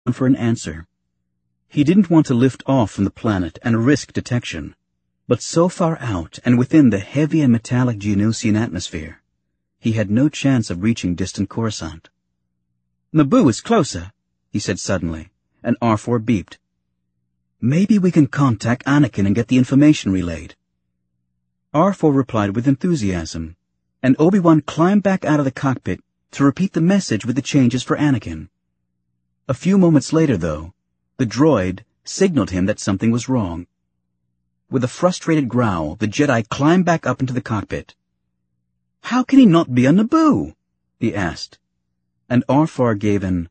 for an answer. He didn't want to lift off from the planet and risk detection, but so far out and within the heavy and metallic Geonosian atmosphere, he had no chance of reaching distant Coruscant. "Naboo is closer," he said suddenly, and R4 beeped. "Maybe we can contact Anakin and get the information relayed." R4 replied with enthusiasm, and Obi-Wan climbed back out of the cockpit to repeat the message with the changes for Anakin. A few moments later, though, the droid signaled him that something was wrong. With a frustrated growl, the Jedi climbed back up into the cockpit. "How can he not be on Naboo?" he asked, and R4 gave an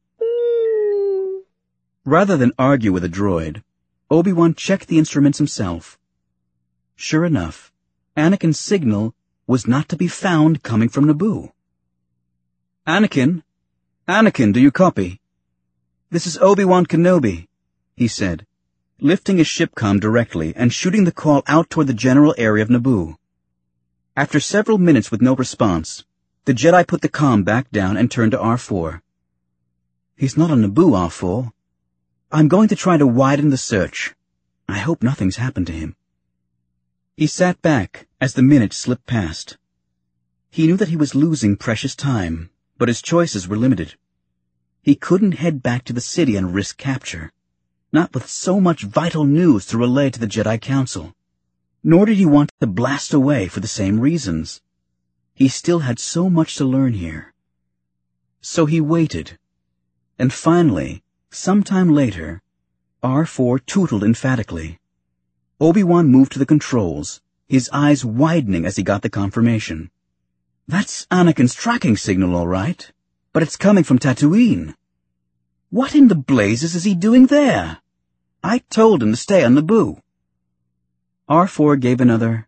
Rather than argue with the droid, Obi-Wan checked the instruments himself. Sure enough, Anakin's signal was not to be found coming from Naboo. "Anakin? Anakin, do you copy? This is Obi-Wan Kenobi," he said, lifting his shipcom directly and shooting the call out toward the general area of Naboo. After several minutes with no response, the Jedi put the comm back down and turned to R4. "He's not on Naboo, R4. I'm going to try to widen the search. I hope nothing's happened to him." He sat back as the minutes slipped past. He knew that he was losing precious time, but his choices were limited. He couldn't head back to the city and risk capture, not with so much vital news to relay to the Jedi Council. Nor did he want to blast away for the same reasons. He still had so much to learn here. So he waited, and finally, sometime later, R4 tootled emphatically. Obi-Wan moved to the controls, his eyes widening as he got the confirmation. "That's Anakin's tracking signal, all right, but it's coming from Tatooine. What in the blazes is he doing there? I told him to stay on Naboo." R4 gave another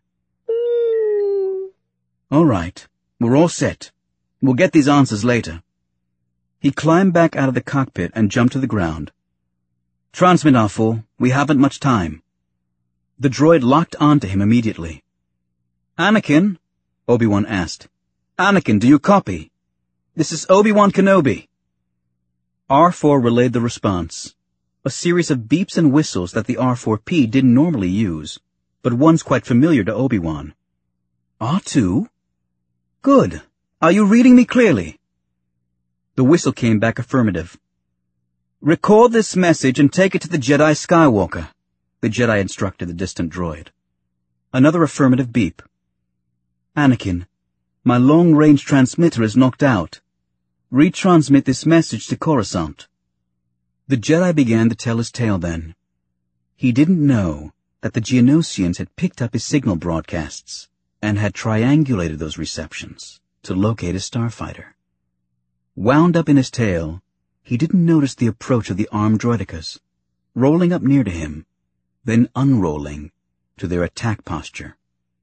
"All right, we're all set. We'll get these answers later." He climbed back out of the cockpit and jumped to the ground. "Transmit, R4. We haven't much time." The droid locked onto him immediately. "Anakin?" Obi-Wan asked. "Anakin, do you copy? This is Obi-Wan Kenobi." R4 relayed the response, a series of beeps and whistles that the R4P didn't normally use, but ones quite familiar to Obi-Wan. "R2? Good. Are you reading me clearly?" The whistle came back affirmative. "Record this message and take it to the Jedi Skywalker," the Jedi instructed the distant droid. Another affirmative beep. "Anakin, my long-range transmitter is knocked out. Retransmit this message to Coruscant." The Jedi began to tell his tale then. He didn't know that the Geonosians had picked up his signal broadcasts and had triangulated those receptions to locate his starfighter. Wound up in his tale, he didn't notice the approach of the armed droidicas, rolling up near to him, then unrolling to their attack posture.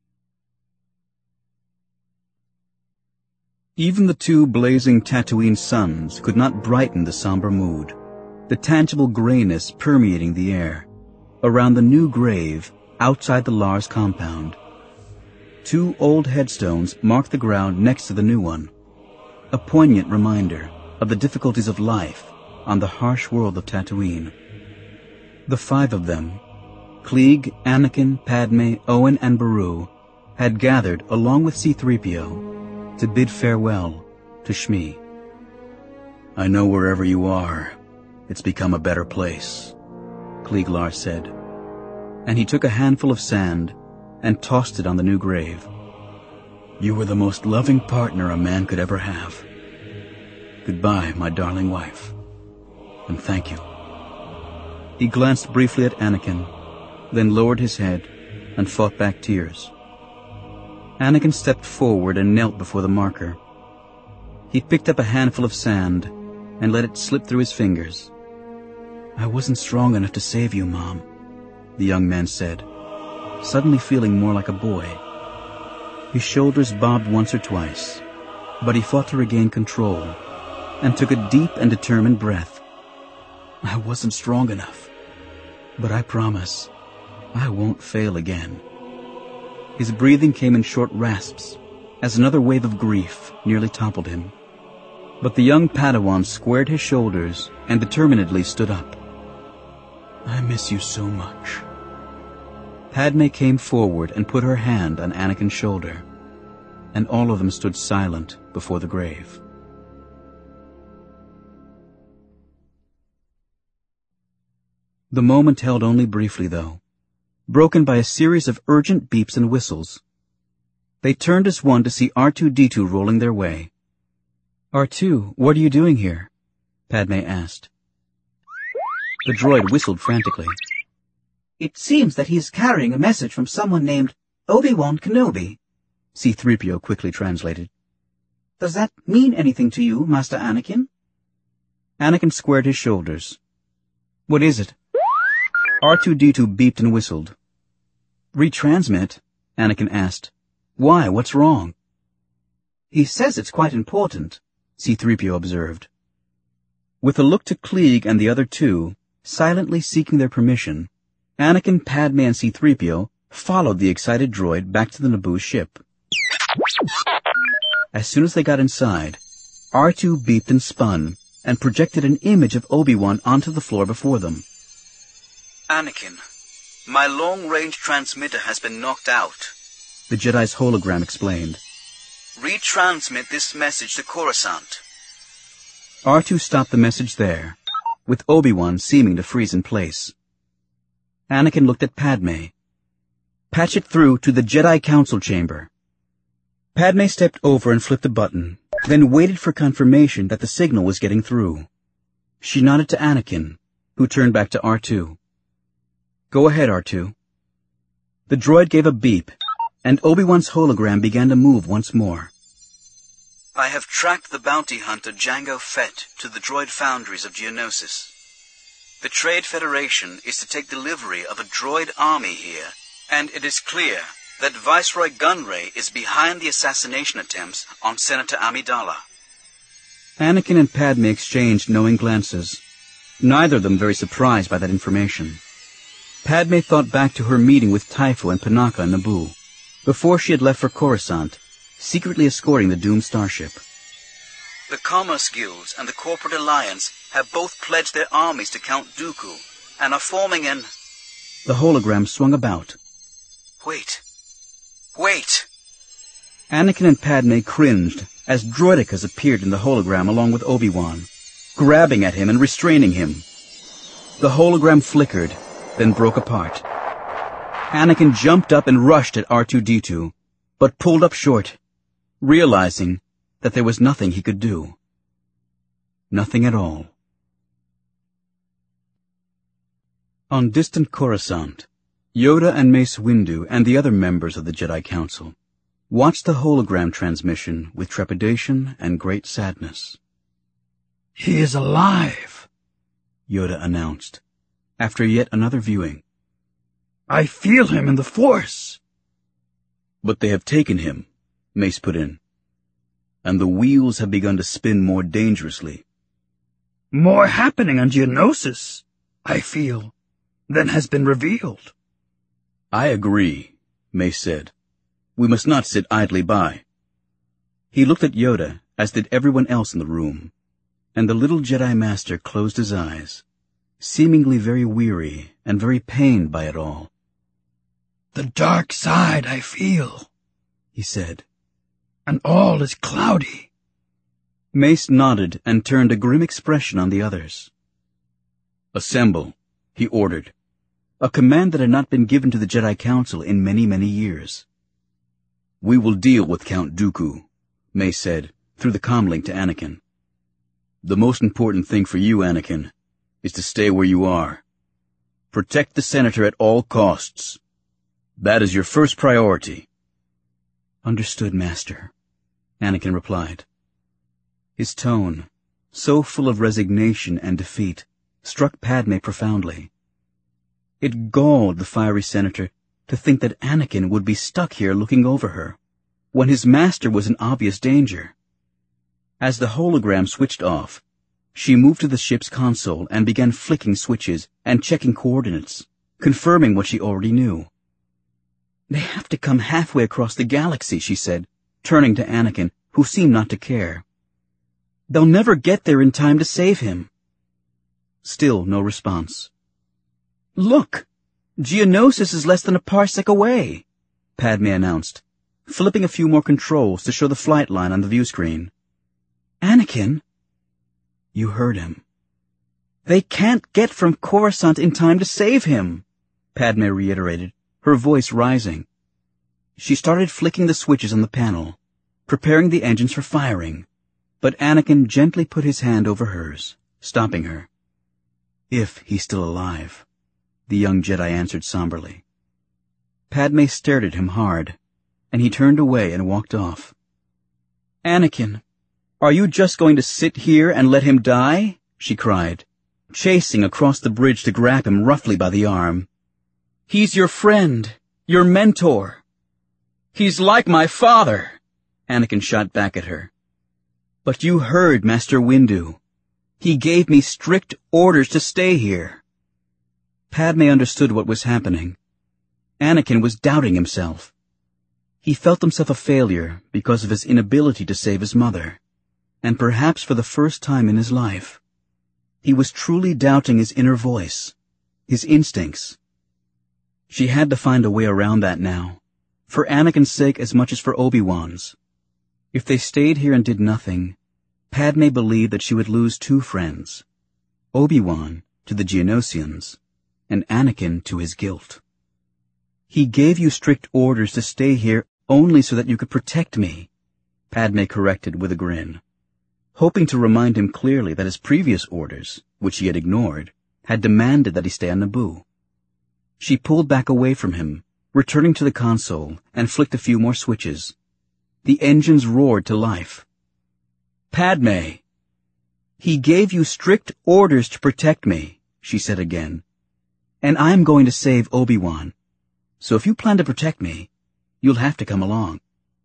Even the two blazing Tatooine suns could not brighten the somber mood, the tangible grayness permeating the air, around the new grave outside the Lars compound. Two old headstones marked the ground next to the new one, a poignant reminder of the difficulties of life on the harsh world of Tatooine. The five of them, Klieg, Anakin, Padme, Owen, and Beru, had gathered along with C-3PO to bid farewell to Shmi. "I know wherever you are, it's become a better place," Klieg Lars said, and he took a handful of sand and tossed it on the new grave. "You were the most loving partner a man could ever have. Goodbye, my darling wife, and thank you." He glanced briefly at Anakin, then lowered his head and fought back tears. Anakin stepped forward and knelt before the marker. He picked up a handful of sand and let it slip through his fingers. "I wasn't strong enough to save you, Mom," the young man said, suddenly feeling more like a boy. His shoulders bobbed once or twice, but he fought to regain control and took a deep and determined breath. "I wasn't strong enough, but I promise I won't fail again." His breathing came in short rasps as another wave of grief nearly toppled him. But the young Padawan squared his shoulders and determinedly stood up. "I miss you so much." Padme came forward and put her hand on Anakin's shoulder, and all of them stood silent before the grave. The moment held only briefly, though, broken by a series of urgent beeps and whistles. They turned as one to see R2-D2 rolling their way. "R2, what are you doing here?" Padme asked. The droid whistled frantically. "It seems that he is carrying a message from someone named Obi-Wan Kenobi," C-3PO quickly translated. "Does that mean anything to you, Master Anakin?" Anakin squared his shoulders. "What is it?" R2-D2 beeped and whistled. "Retransmit?" Anakin asked. "Why? What's wrong?" "He says it's quite important," C-3PO observed. With a look to Klieg and the other two, silently seeking their permission, Anakin, Padme, and C-3PO followed the excited droid back to the Naboo ship. As soon as they got inside, R2 beeped and spun and projected an image of Obi-Wan onto the floor before them. "Anakin, my long-range transmitter has been knocked out," the Jedi's hologram explained. "Retransmit this message to Coruscant." R2 stopped the message there, with Obi-Wan seeming to freeze in place. Anakin looked at Padme. "Patch it through to the Jedi Council chamber." Padme stepped over and flipped a button, then waited for confirmation that the signal was getting through. She nodded to Anakin, who turned back to R2. "Go ahead, R2." The droid gave a beep, and Obi-Wan's hologram began to move once more. "I have tracked the bounty hunter Jango Fett to the droid foundries of Geonosis. The Trade Federation is to take delivery of a droid army here, and it is clear that Viceroy Gunray is behind the assassination attempts on Senator Amidala." Anakin and Padme exchanged knowing glances, neither of them very surprised by that information. Padme thought back to her meeting with Typho and Panaka in Naboo, before she had left for Coruscant, secretly escorting the doomed starship. "The Commerce Guilds and the Corporate Alliance have both pledged their armies to Count Dooku, and are forming an—" The hologram swung about. Wait. Anakin and Padme cringed as droidekas appeared in the hologram along with Obi-Wan, grabbing at him and restraining him. The hologram flickered, then broke apart. Anakin jumped up and rushed at R2-D2, but pulled up short, realizing that there was nothing he could do. Nothing at all. On distant Coruscant, Yoda and Mace Windu and the other members of the Jedi Council watched the hologram transmission with trepidation and great sadness. "He is alive," Yoda announced, after yet another viewing. "I feel him in the Force." "But they have taken him," Mace put in, "and the wheels have begun to spin more dangerously." "More happening on Geonosis, I feel, than has been revealed." "I agree," Mace said. "We must not sit idly by." He looked at Yoda, as did everyone else in the room, and the little Jedi Master closed his eyes, seemingly very weary and very pained by it all. "The dark side, I feel," he said. "And all is cloudy." Mace nodded and turned a grim expression on the others. "Assemble," he ordered, a command that had not been given to the Jedi Council in many, many years. "We will deal with Count Dooku," Mace said, through the comlink to Anakin. "The most important thing for you, Anakin, is to stay where you are. Protect the Senator at all costs. That is your first priority." "Understood, Master," Anakin replied. His tone, so full of resignation and defeat, struck Padme profoundly. It galled the fiery senator to think that Anakin would be stuck here looking over her, when his master was in obvious danger. As the hologram switched off, she moved to the ship's console and began flicking switches and checking coordinates, confirming what she already knew. "They have to come halfway across the galaxy," she said, turning to Anakin, who seemed not to care. They'll never get there in time to save him. Still no response. Look! Geonosis is less than a parsec away, Padme announced, flipping a few more controls to show the flight line on the view screen. Anakin? You heard him. They can't get from Coruscant in time to save him, Padme reiterated, her voice rising. She started flicking the switches on the panel, preparing the engines for firing, but Anakin gently put his hand over hers, stopping her. If he's still alive, the young Jedi answered somberly. Padme stared at him hard, and he turned away and walked off. Anakin, are you just going to sit here and let him die? She cried, chasing across the bridge to grab him roughly by the arm. He's your friend, your mentor. He's like my father, Anakin shot back at her. But you heard Master Windu. He gave me strict orders to stay here. Padme understood what was happening. Anakin was doubting himself. He felt himself a failure because of his inability to save his mother, and perhaps for the first time in his life, he was truly doubting his inner voice, his instincts. She had to find a way around that now, for Anakin's sake as much as for Obi-Wan's. If they stayed here and did nothing, Padme believed that she would lose two friends, Obi-Wan to the Geonosians, and Anakin to his guilt. He gave you strict orders to stay here only so that you could protect me, Padme corrected with a grin, hoping to remind him clearly that his previous orders, which he had ignored, had demanded that he stay on Naboo. She pulled back away from him, returning to the console, and flicked a few more switches. The engines roared to life. Padme! He gave you strict orders to protect me, she said again. And I'm going to save Obi-Wan. So if you plan to protect me, you'll have to come along.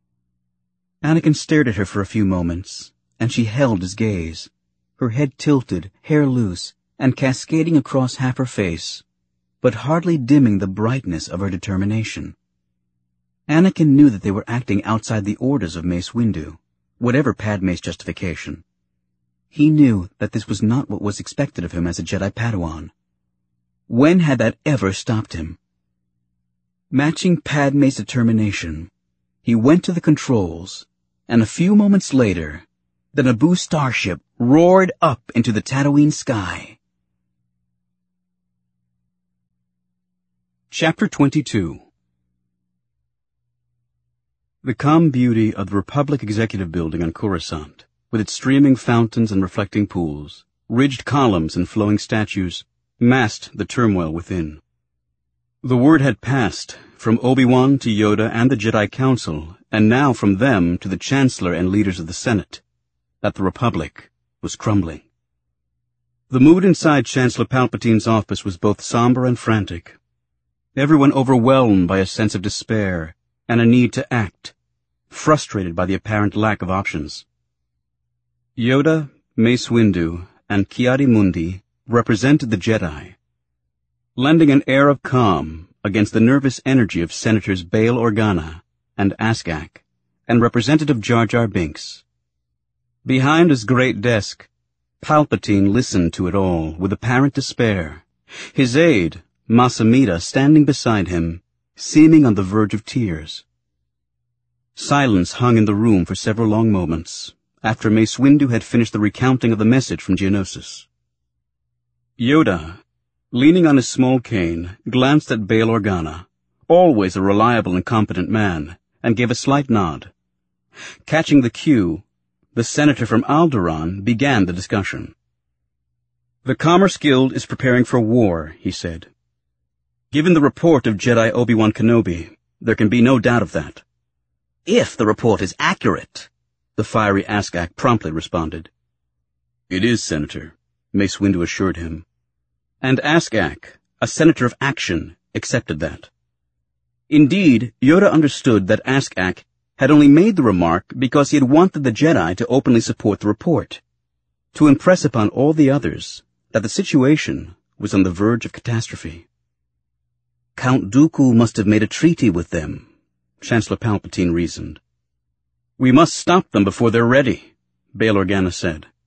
Anakin stared at her for a few moments, and she held his gaze, her head tilted, hair loose, and cascading across half her face, but hardly dimming the brightness of her determination. Anakin knew that they were acting outside the orders of Mace Windu, whatever Padme's justification. He knew that this was not what was expected of him as a Jedi Padawan. When had that ever stopped him? Matching Padme's determination, he went to the controls, and a few moments later, the Naboo starship roared up into the Tatooine sky. Chapter 22. The calm beauty of the Republic Executive Building on Coruscant, with its streaming fountains and reflecting pools, ridged columns and flowing statues, masked the turmoil within. The word had passed from Obi-Wan to Yoda and the Jedi Council, and now from them to the Chancellor and leaders of the Senate, that the Republic was crumbling. The mood inside Chancellor Palpatine's office was both somber and frantic. Everyone overwhelmed by a sense of despair and a need to act, frustrated by the apparent lack of options. Yoda, Mace Windu, and Ki-Adi-Mundi represented the Jedi, lending an air of calm against the nervous energy of Senators Bail Organa and Askak, and Representative Jar Jar Binks. Behind his great desk, Palpatine listened to it all with apparent despair, his aide, Mas Amedda, standing beside him, seeming on the verge of tears. Silence hung in the room for several long moments, after Mace Windu had finished the recounting of the message from Geonosis. Yoda, leaning on his small cane, glanced at Bail Organa, always a reliable and competent man, and gave a slight nod. Catching the cue, the senator from Alderaan began the discussion. The Commerce Guild is preparing for war, he said. Given the report of Jedi Obi-Wan Kenobi, there can be no doubt of that. If the report is accurate, the fiery Askak promptly responded. It is, Senator, Mace Windu assured him. And Askak, a senator of action, accepted that. Indeed, Yoda understood that Askak had only made the remark because he had wanted the Jedi to openly support the report, to impress upon all the others that the situation was on the verge of catastrophe. Count Dooku must have made a treaty with them, Chancellor Palpatine reasoned. We must stop them before they're ready, Bail Organa said.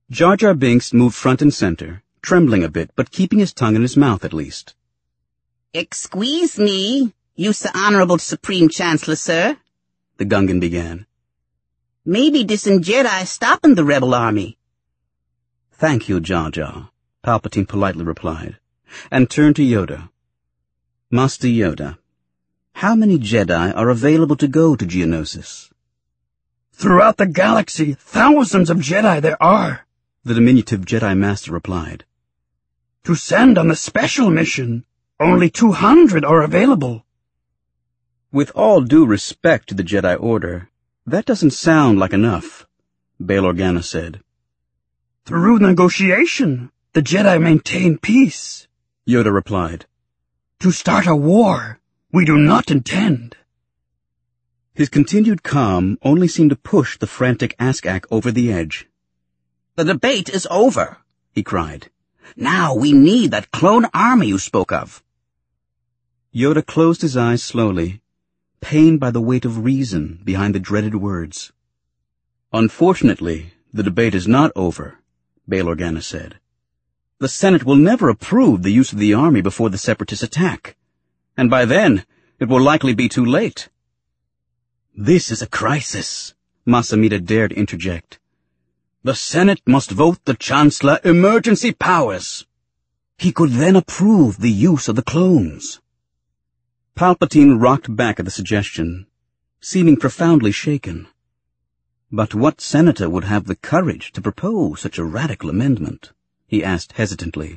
Jar Jar Binks moved front and center, trembling a bit, but keeping his tongue in his mouth at least. "Excuse me, Yusa Honorable Supreme Chancellor, sir," the Gungan began. "Maybe disin Jedi stopping the rebel army." "Thank you, Jar Jar," Palpatine politely replied, and turned to Yoda. "Master Yoda, how many Jedi are available to go to Geonosis?" "Throughout the galaxy, thousands of Jedi there are," the diminutive Jedi Master replied. "To send on the special mission, only 200 are available." "With all due respect to the Jedi Order, that doesn't sound like enough," Bail Organa said. "Through negotiation, the Jedi maintain peace," Yoda replied. "To start a war, we do not intend." His continued calm only seemed to push the frantic Ask-Ak over the edge. "The debate is over," he cried. "Now we need that clone army you spoke of." Yoda closed his eyes slowly, pained by the weight of reason behind the dreaded words. "Unfortunately, the debate is not over," Bail Organa said. "The Senate will never approve the use of the army before the Separatists attack, and by then it will likely be too late." "This is a crisis," Masamita dared interject. "The Senate must vote the Chancellor emergency powers. He could then approve the use of the clones." Palpatine rocked back at the suggestion, seeming profoundly shaken. But what senator would have the courage to propose such a radical amendment? He asked hesitantly.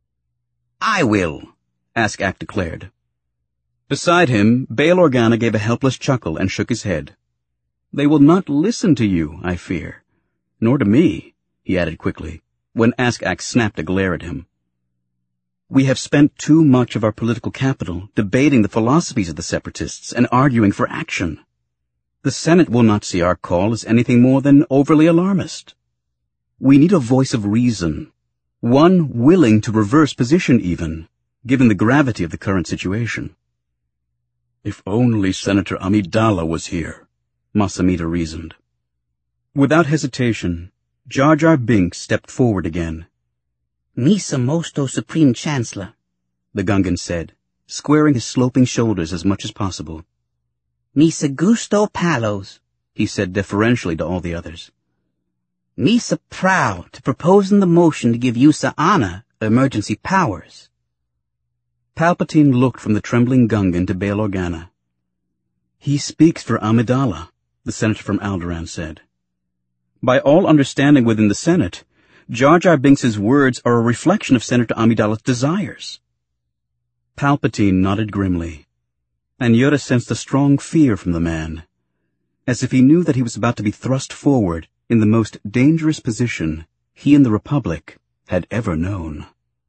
"I will," Ask-Ak declared. Beside him, Bail Organa gave a helpless chuckle and shook his head. "They will not listen to you, I fear. Nor to me," he added quickly, when Ask-Ak snapped a glare at him. "We have spent too much of our political capital debating the philosophies of the Separatists and arguing for action. The Senate will not see our call as anything more than overly alarmist. We need a voice of reason, one willing to reverse position even, given the gravity of the current situation." "If only Senator Amidala was here," Masamita reasoned. Without hesitation, Jar Jar Binks stepped forward again. "Misa Mosto Supreme Chancellor," the Gungan said, squaring his sloping shoulders as much as possible. "Misa Gusto Palos," he said deferentially to all the others. "Misa proud to proposing the motion to give Yusa Ana emergency powers." Palpatine looked from the trembling Gungan to Bail Organa. "He speaks for Amidala," the senator from Alderaan said. By all understanding within the Senate, Jar Jar Binks's words are a reflection of Senator Amidala's desires. Palpatine nodded grimly, and Yoda sensed a strong fear from the man, as if he knew that he was about to be thrust forward in the most dangerous position he and the Republic had ever known.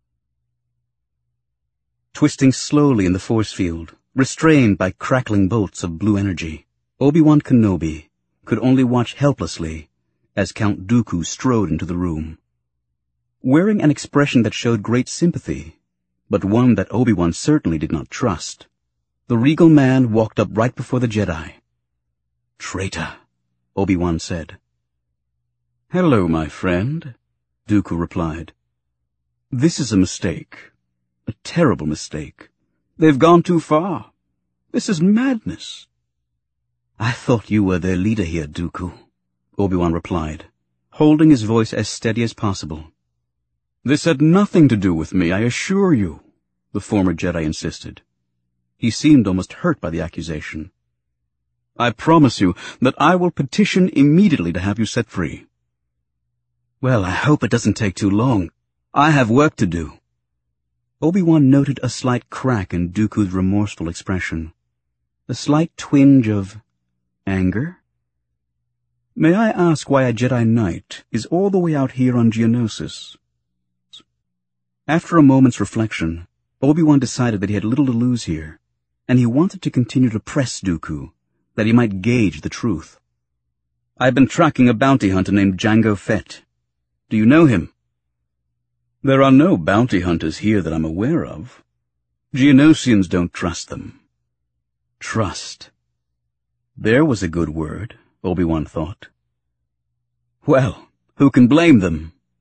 Twisting slowly in the force field, restrained by crackling bolts of blue energy, Obi-Wan Kenobi could only watch helplessly as Count Dooku strode into the room. Wearing an expression that showed great sympathy, but one that Obi-Wan certainly did not trust, the regal man walked up right before the Jedi. "Traitor," Obi-Wan said. "Hello, my friend," Dooku replied. "This is a mistake. A terrible mistake. They've gone too far. This is madness." "I thought you were their leader here, Dooku," Obi-Wan replied, holding his voice as steady as possible. "This had nothing to do with me, I assure you," the former Jedi insisted. He seemed almost hurt by the accusation. "I promise you that I will petition immediately to have you set free." "Well, I hope it doesn't take too long. I have work to do." Obi-Wan noted a slight crack in Dooku's remorseful expression, a slight twinge of anger. "May I ask why a Jedi Knight is all the way out here on Geonosis?" After a moment's reflection, Obi-Wan decided that he had little to lose here, and he wanted to continue to press Dooku, that he might gauge the truth. "I've been tracking a bounty hunter named Jango Fett. Do you know him?" "There are no bounty hunters here that I'm aware of. Geonosians don't trust them." Trust. There was a good word, Obi-Wan thought. "Well, who can blame them?"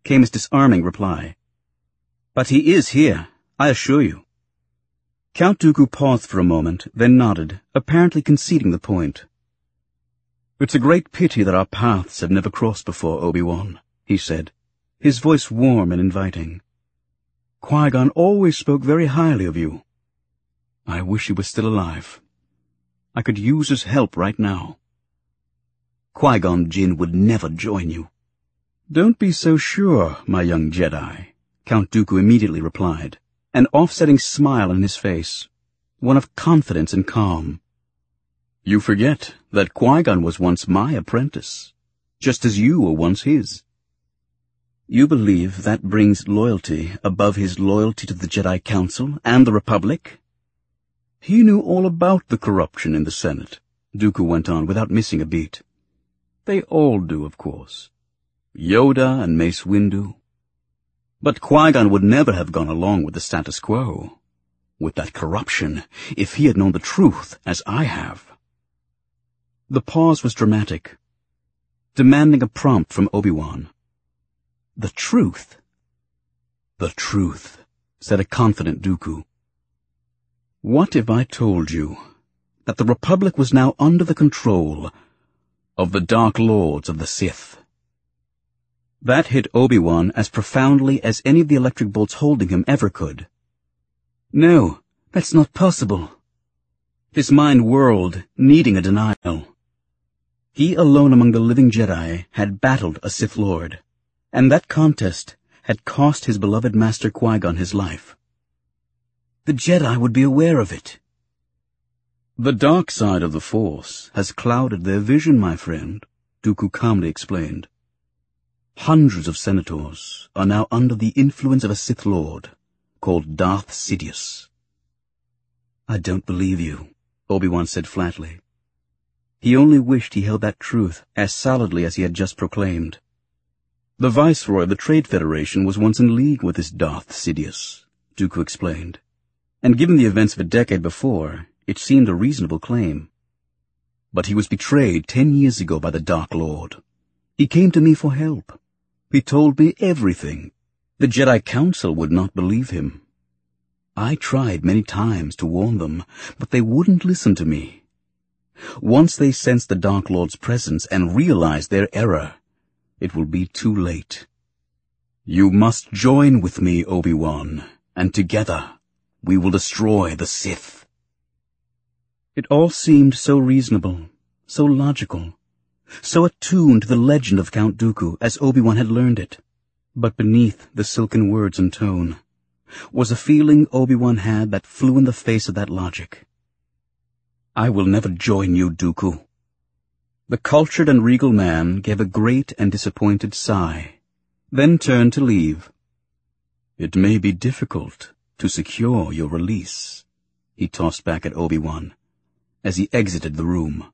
came his disarming reply. But he is here, I assure you. Count Dooku paused for a moment, then nodded, apparently conceding the point. It's a great pity that our paths have never crossed before, Obi-Wan, he said, his voice warm and inviting. Qui-Gon always spoke very highly of you. I wish he was still alive. I could use his help right now. Qui-Gon Jinn would never join you. Don't be so sure, my young Jedi, Count Dooku immediately replied, an offsetting smile on his face, one of confidence and calm. You forget that Qui-Gon was once my apprentice, just as you were once his. You believe that brings loyalty above his loyalty to the Jedi Council and the Republic? He knew all about the corruption in the Senate, Dooku went on without missing a beat. They all do, of course. Yoda and Mace Windu. But Qui-Gon would never have gone along with the status quo, with that corruption, if he had known the truth as I have. The pause was dramatic, demanding a prompt from Obi-Wan. The truth? The truth, said a confident Dooku. What if I told you that the Republic was now under the control of the Dark Lords of the Sith? That hit Obi-Wan as profoundly as any of the electric bolts holding him ever could. No, that's not possible. His mind whirled, needing a denial. He alone among the living Jedi had battled a Sith Lord, and that contest had cost his beloved Master Qui-Gon his life. The Jedi would be aware of it. The dark side of the Force has clouded their vision, my friend, Dooku calmly explained. Hundreds of senators are now under the influence of a Sith Lord called Darth Sidious. I don't believe you, Obi-Wan said flatly. He only wished he held that truth as solidly as he had just proclaimed. The Viceroy of the Trade Federation was once in league with this Darth Sidious, Dooku explained, and given the events of a decade before, it seemed a reasonable claim. But he was betrayed 10 years ago by the Dark Lord. He came to me for help. He told me everything. The Jedi Council would not believe him. I tried many times to warn them, but they wouldn't listen to me. Once they sense the Dark Lord's presence and realize their error, it will be too late. You must join with me, Obi-Wan, and together we will destroy the Sith. It all seemed so reasonable, so logical, so attuned to the legend of Count Dooku as Obi-Wan had learned it. But beneath the silken words and tone was a feeling Obi-Wan had that flew in the face of that logic. I will never join you, Dooku. The cultured and regal man gave a great and disappointed sigh, then turned to leave. It may be difficult to secure your release, he tossed back at Obi-Wan as he exited the room.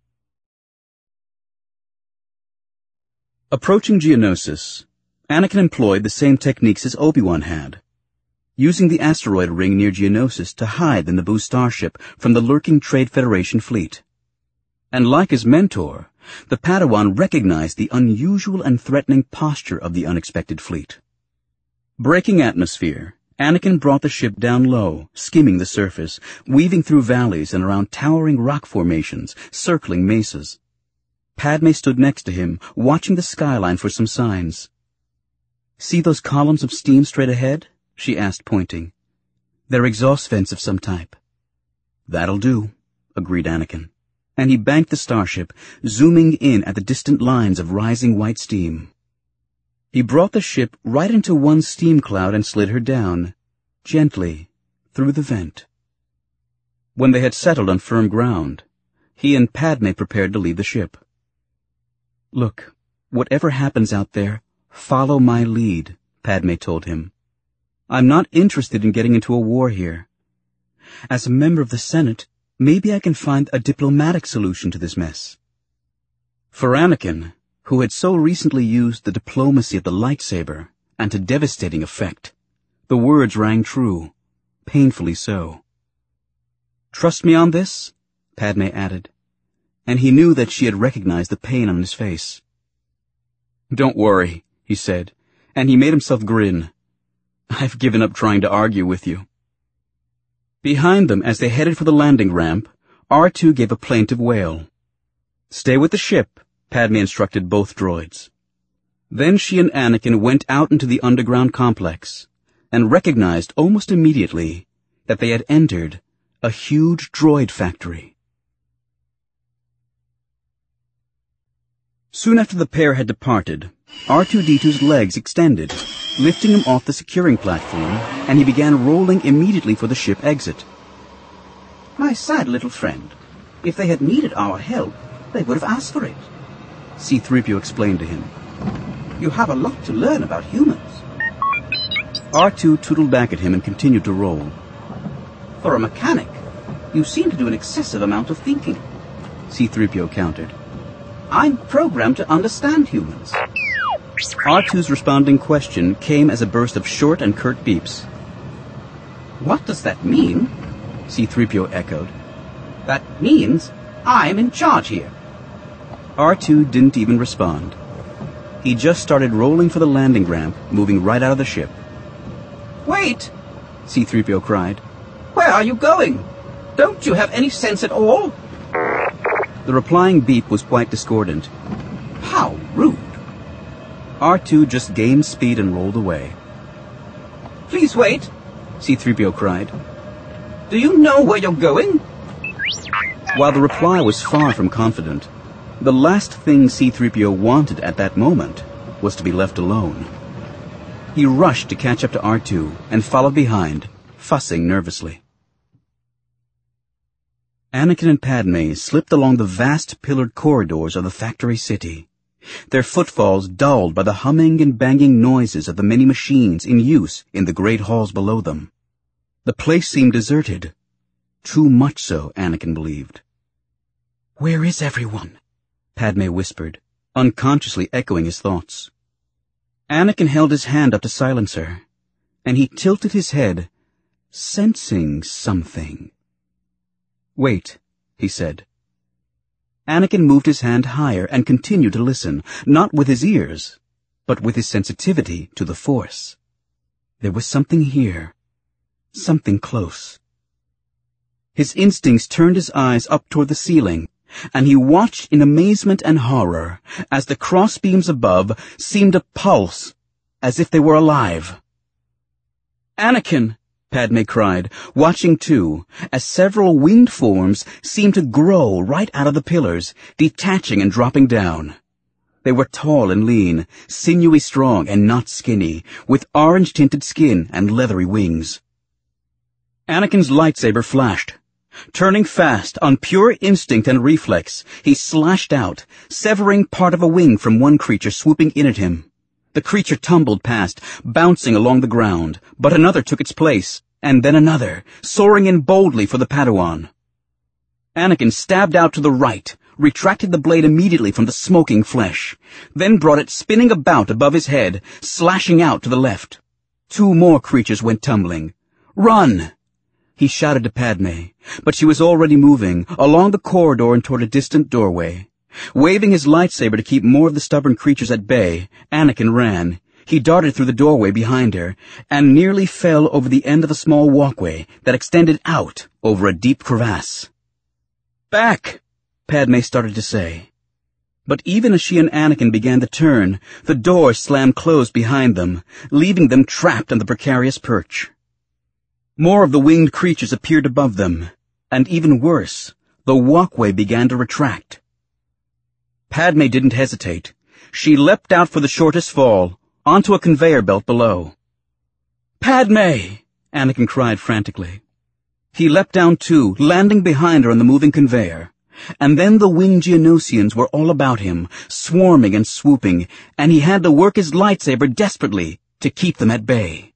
Approaching Geonosis, Anakin employed the same techniques as Obi-Wan had, using the asteroid ring near Geonosis to hide the Naboo starship from the lurking Trade Federation fleet. And like his mentor, the Padawan recognized the unusual and threatening posture of the unexpected fleet. Breaking atmosphere, Anakin brought the ship down low, skimming the surface, weaving through valleys and around towering rock formations, circling mesas. Padme stood next to him, watching the skyline for some signs. See those columns of steam straight ahead? She asked, pointing. They're exhaust vents of some type. That'll do, agreed Anakin, and he banked the starship, zooming in at the distant lines of rising white steam. He brought the ship right into one steam cloud and slid her down, gently, through the vent. When they had settled on firm ground, he and Padme prepared to leave the ship. Look, whatever happens out there, follow my lead, Padme told him. I'm not interested in getting into a war here. As a member of the Senate, maybe I can find a diplomatic solution to this mess. For Anakin, who had so recently used the diplomacy of the lightsaber, and to devastating effect, the words rang true, painfully so. Trust me on this, Padme added, and he knew that she had recognized the pain on his face. Don't worry, he said, and he made himself grin. "I've given up trying to argue with you." Behind them, as they headed for the landing ramp, R2 gave a plaintive wail. "Stay with the ship," Padme instructed both droids. Then she and Anakin went out into the underground complex, and recognized almost immediately that they had entered a huge droid factory. Soon after the pair had departed, R2-D2's legs extended, lifting him off the securing platform, and he began rolling immediately for the ship exit. My sad little friend. If they had needed our help, they would have asked for it. C-3PO explained to him. You have a lot to learn about humans. R2 tootled back at him and continued to roll. For a mechanic, you seem to do an excessive amount of thinking. C-3PO countered. I'm programmed to understand humans. R2's responding question came as a burst of short and curt beeps. What does that mean? C-3PO echoed. That means I'm in charge here. R2 didn't even respond. He just started rolling for the landing ramp, moving right out of the ship. Wait! C-3PO cried. Where are you going? Don't you have any sense at all? The replying beep was quite discordant. How rude. R2 just gained speed and rolled away. Please wait, C-3PO cried. Do you know where you're going? While the reply was far from confident, the last thing C-3PO wanted at that moment was to be left alone. He rushed to catch up to R2 and followed behind, fussing nervously. Anakin and Padme slipped along the vast pillared corridors of the factory city, their footfalls dulled by the humming and banging noises of the many machines in use in the great halls below them. The place seemed deserted. Too much so, Anakin believed. "Where is everyone?" Padme whispered, unconsciously echoing his thoughts. Anakin held his hand up to silence her, and he tilted his head, sensing something. "Wait," he said. Anakin moved his hand higher and continued to listen, not with his ears, but with his sensitivity to the Force. There was something here, something close. His instincts turned his eyes up toward the ceiling, and he watched in amazement and horror as the crossbeams above seemed to pulse as if they were alive. "Anakin!" Padme cried, watching too, as several winged forms seemed to grow right out of the pillars, detaching and dropping down. They were tall and lean, sinewy strong and not skinny, with orange-tinted skin and leathery wings. Anakin's lightsaber flashed. Turning fast, on pure instinct and reflex, he slashed out, severing part of a wing from one creature swooping in at him. The creature tumbled past, bouncing along the ground, but another took its place, and then another, soaring in boldly for the Padawan. Anakin stabbed out to the right, retracted the blade immediately from the smoking flesh, then brought it spinning about above his head, slashing out to the left. Two more creatures went tumbling. "Run!" He shouted to Padme, but she was already moving, along the corridor and toward a distant doorway. Waving his lightsaber to keep more of the stubborn creatures at bay, Anakin ran. He darted through the doorway behind her, and nearly fell over the end of a small walkway that extended out over a deep crevasse. "Back!" Padme started to say. But even as she and Anakin began to turn, the door slammed closed behind them, leaving them trapped on the precarious perch. More of the winged creatures appeared above them, and even worse, the walkway began to retract. Padme didn't hesitate. She leapt out for the shortest fall, onto a conveyor belt below. "Padme!" Anakin cried frantically. He leapt down too, landing behind her on the moving conveyor. And then the winged Geonosians were all about him, swarming and swooping, and he had to work his lightsaber desperately to keep them at bay.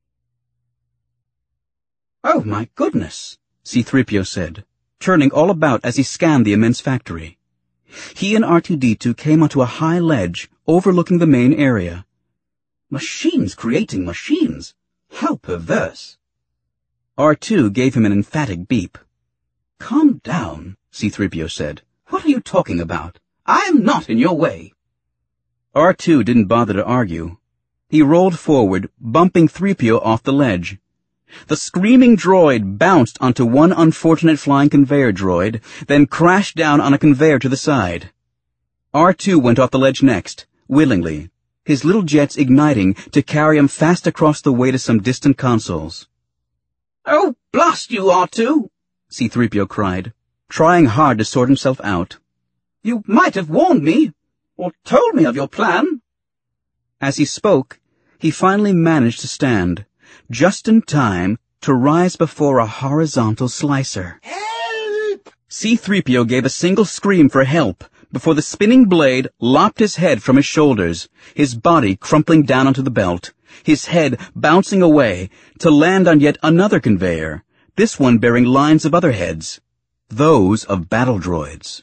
Oh, my goodness, C-3PO said, turning all about as he scanned the immense factory. He and R2-D2 came onto a high ledge overlooking the main area. Machines creating machines. How perverse. R2 gave him an emphatic beep. Calm down, C-3PO said. What are you talking about? I am not in your way. R2 didn't bother to argue. He rolled forward, bumping 3PO off the ledge. The screaming droid bounced onto one unfortunate flying conveyor droid, then crashed down on a conveyor to the side. R2 went off the ledge next, willingly, his little jets igniting to carry him fast across the way to some distant consoles. "Oh, blast you, R2!" C-3PO cried, trying hard to sort himself out. "You might have warned me, or told me of your plan." As he spoke, he finally managed to stand, just in time to rise before a horizontal slicer. "Help!" C-3PO gave a single scream for help before the spinning blade lopped his head from his shoulders, his body crumpling down onto the belt, his head bouncing away to land on yet another conveyor, this one bearing lines of other heads, those of battle droids.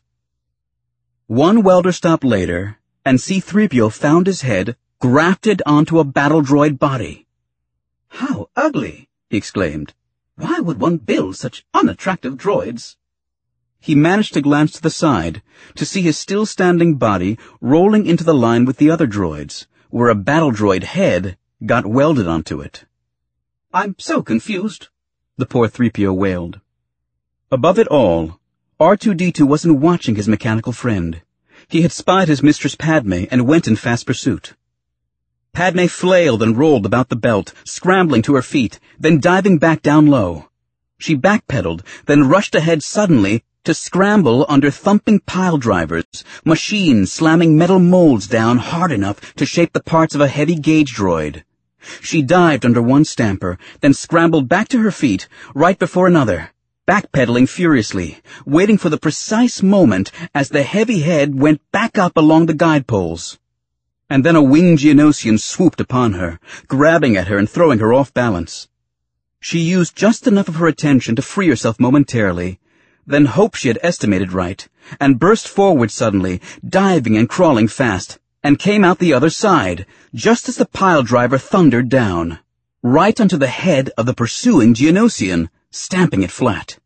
One welder stop later, and C-3PO found his head grafted onto a battle droid body. "How ugly!" he exclaimed. "Why would one build such unattractive droids?" He managed to glance to the side to see his still-standing body rolling into the line with the other droids, where a battle droid head got welded onto it. "I'm so confused," the poor 3PO wailed. Above it all, R2-D2 wasn't watching his mechanical friend. He had spied his mistress Padme and went in fast pursuit. Padme flailed and rolled about the belt, scrambling to her feet, then diving back down low. She backpedaled, then rushed ahead suddenly to scramble under thumping pile drivers, machines slamming metal molds down hard enough to shape the parts of a heavy gauge droid. She dived under one stamper, then scrambled back to her feet right before another, backpedaling furiously, waiting for the precise moment as the heavy head went back up along the guide poles. And then a winged Geonosian swooped upon her, grabbing at her and throwing her off balance. She used just enough of her attention to free herself momentarily, then hoped she had estimated right, and burst forward suddenly, diving and crawling fast, and came out the other side, just as the pile driver thundered down, right onto the head of the pursuing Geonosian, stamping it flat.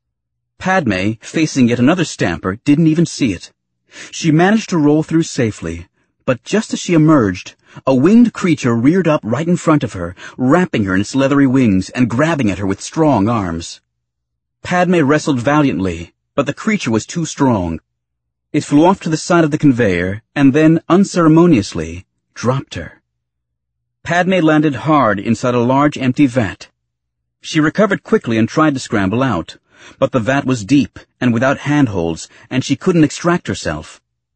Padme, facing yet another stamper, didn't even see it. She managed to roll through safely, but just as she emerged, a winged creature reared up right in front of her, wrapping her in its leathery wings and grabbing at her with strong arms. Padme wrestled valiantly, but the creature was too strong. It flew off to the side of the conveyor and then, unceremoniously, dropped her. Padme landed hard inside a large empty vat. She recovered quickly and tried to scramble out, but the vat was deep and without handholds, and she couldn't extract herself.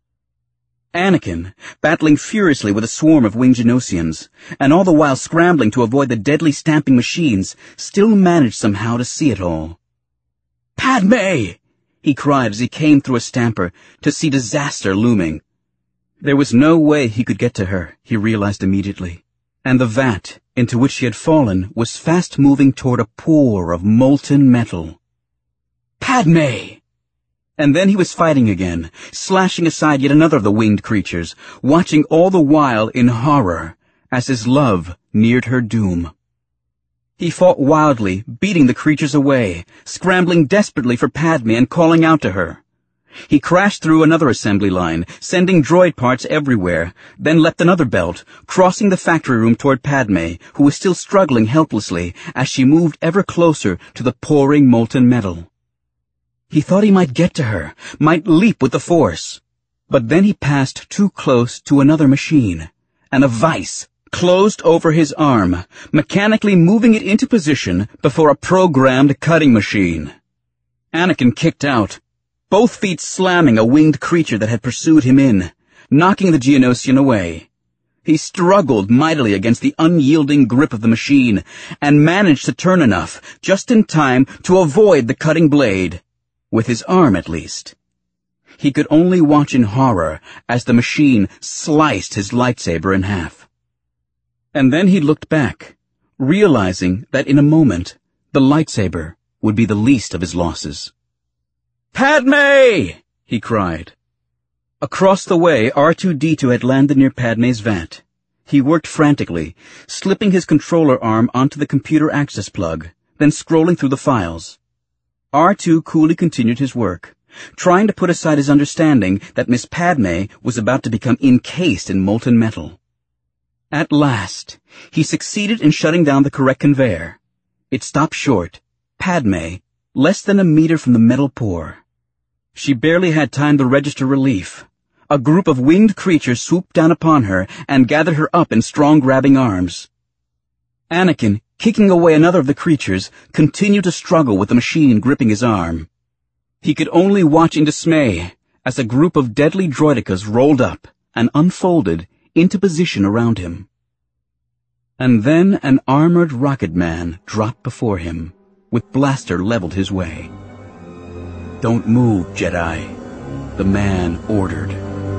Anakin, battling furiously with a swarm of winged Geonosians, and all the while scrambling to avoid the deadly stamping machines, still managed somehow to see it all. "Padme!" he cried as he came through a stamper to see disaster looming. There was no way he could get to her, he realized immediately, and the vat into which she had fallen was fast moving toward a pour of molten metal. "Padme!" And then he was fighting again, slashing aside yet another of the winged creatures, watching all the while in horror as his love neared her doom. He fought wildly, beating the creatures away, scrambling desperately for Padme and calling out to her. He crashed through another assembly line, sending droid parts everywhere, then leapt another belt, crossing the factory room toward Padme, who was still struggling helplessly as she moved ever closer to the pouring molten metal. He thought he might get to her, might leap with the Force. But then he passed too close to another machine, and a vice closed over his arm, mechanically moving it into position before a programmed cutting machine. Anakin kicked out, both feet slamming a winged creature that had pursued him in, knocking the Geonosian away. He struggled mightily against the unyielding grip of the machine, and managed to turn enough, just in time to avoid the cutting blade. With his arm, at least. He could only watch in horror as the machine sliced his lightsaber in half. And then he looked back, realizing that in a moment, the lightsaber would be the least of his losses. "Padme!" he cried. Across the way, R2-D2 had landed near Padme's vat. He worked frantically, slipping his controller arm onto the computer access plug, then scrolling through the files. R2 coolly continued his work, trying to put aside his understanding that Miss Padme was about to become encased in molten metal. At last, he succeeded in shutting down the correct conveyor. It stopped short, Padme, less than a meter from the metal pour. She barely had time to register relief. A group of winged creatures swooped down upon her and gathered her up in strong grabbing arms. Anakin, kicking away another of the creatures, continued to struggle with the machine gripping his arm. He could only watch in dismay as a group of deadly droidekas rolled up and unfolded into position around him. And then an armored rocket man dropped before him, with blaster leveled his way. "Don't move, Jedi," the man ordered.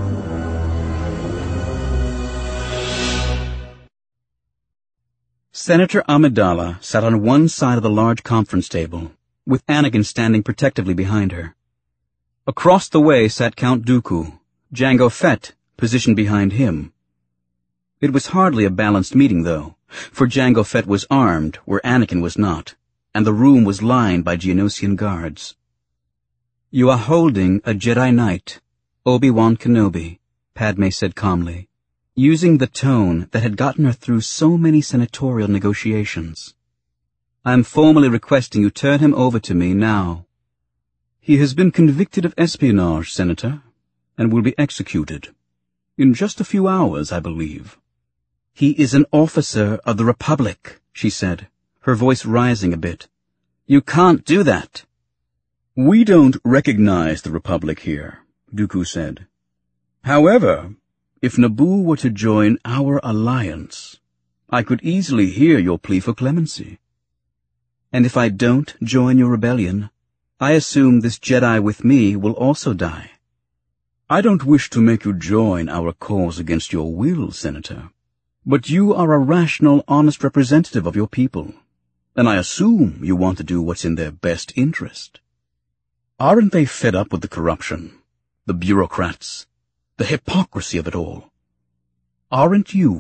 Senator Amidala sat on one side of the large conference table, with Anakin standing protectively behind her. Across the way sat Count Dooku, Jango Fett positioned behind him. It was hardly a balanced meeting, though, for Jango Fett was armed where Anakin was not, and the room was lined by Geonosian guards. "You are holding a Jedi Knight, Obi-Wan Kenobi," Padme said calmly, using the tone that had gotten her through so many senatorial negotiations. "I am formally requesting you turn him over to me now. He has been convicted of espionage, Senator, and will be executed. In just a few hours, I believe." "He is an officer of the Republic," she said, her voice rising a bit. "You can't do that." "We don't recognize the Republic here," Dooku said. "However, if Naboo were to join our alliance, I could easily hear your plea for clemency." "And if I don't join your rebellion, I assume this Jedi with me will also die." "I don't wish to make you join our cause against your will, Senator. But you are a rational, honest representative of your people, and I assume you want to do what's in their best interest. Aren't they fed up with the corruption, the bureaucrats, the hypocrisy of it all? Aren't you?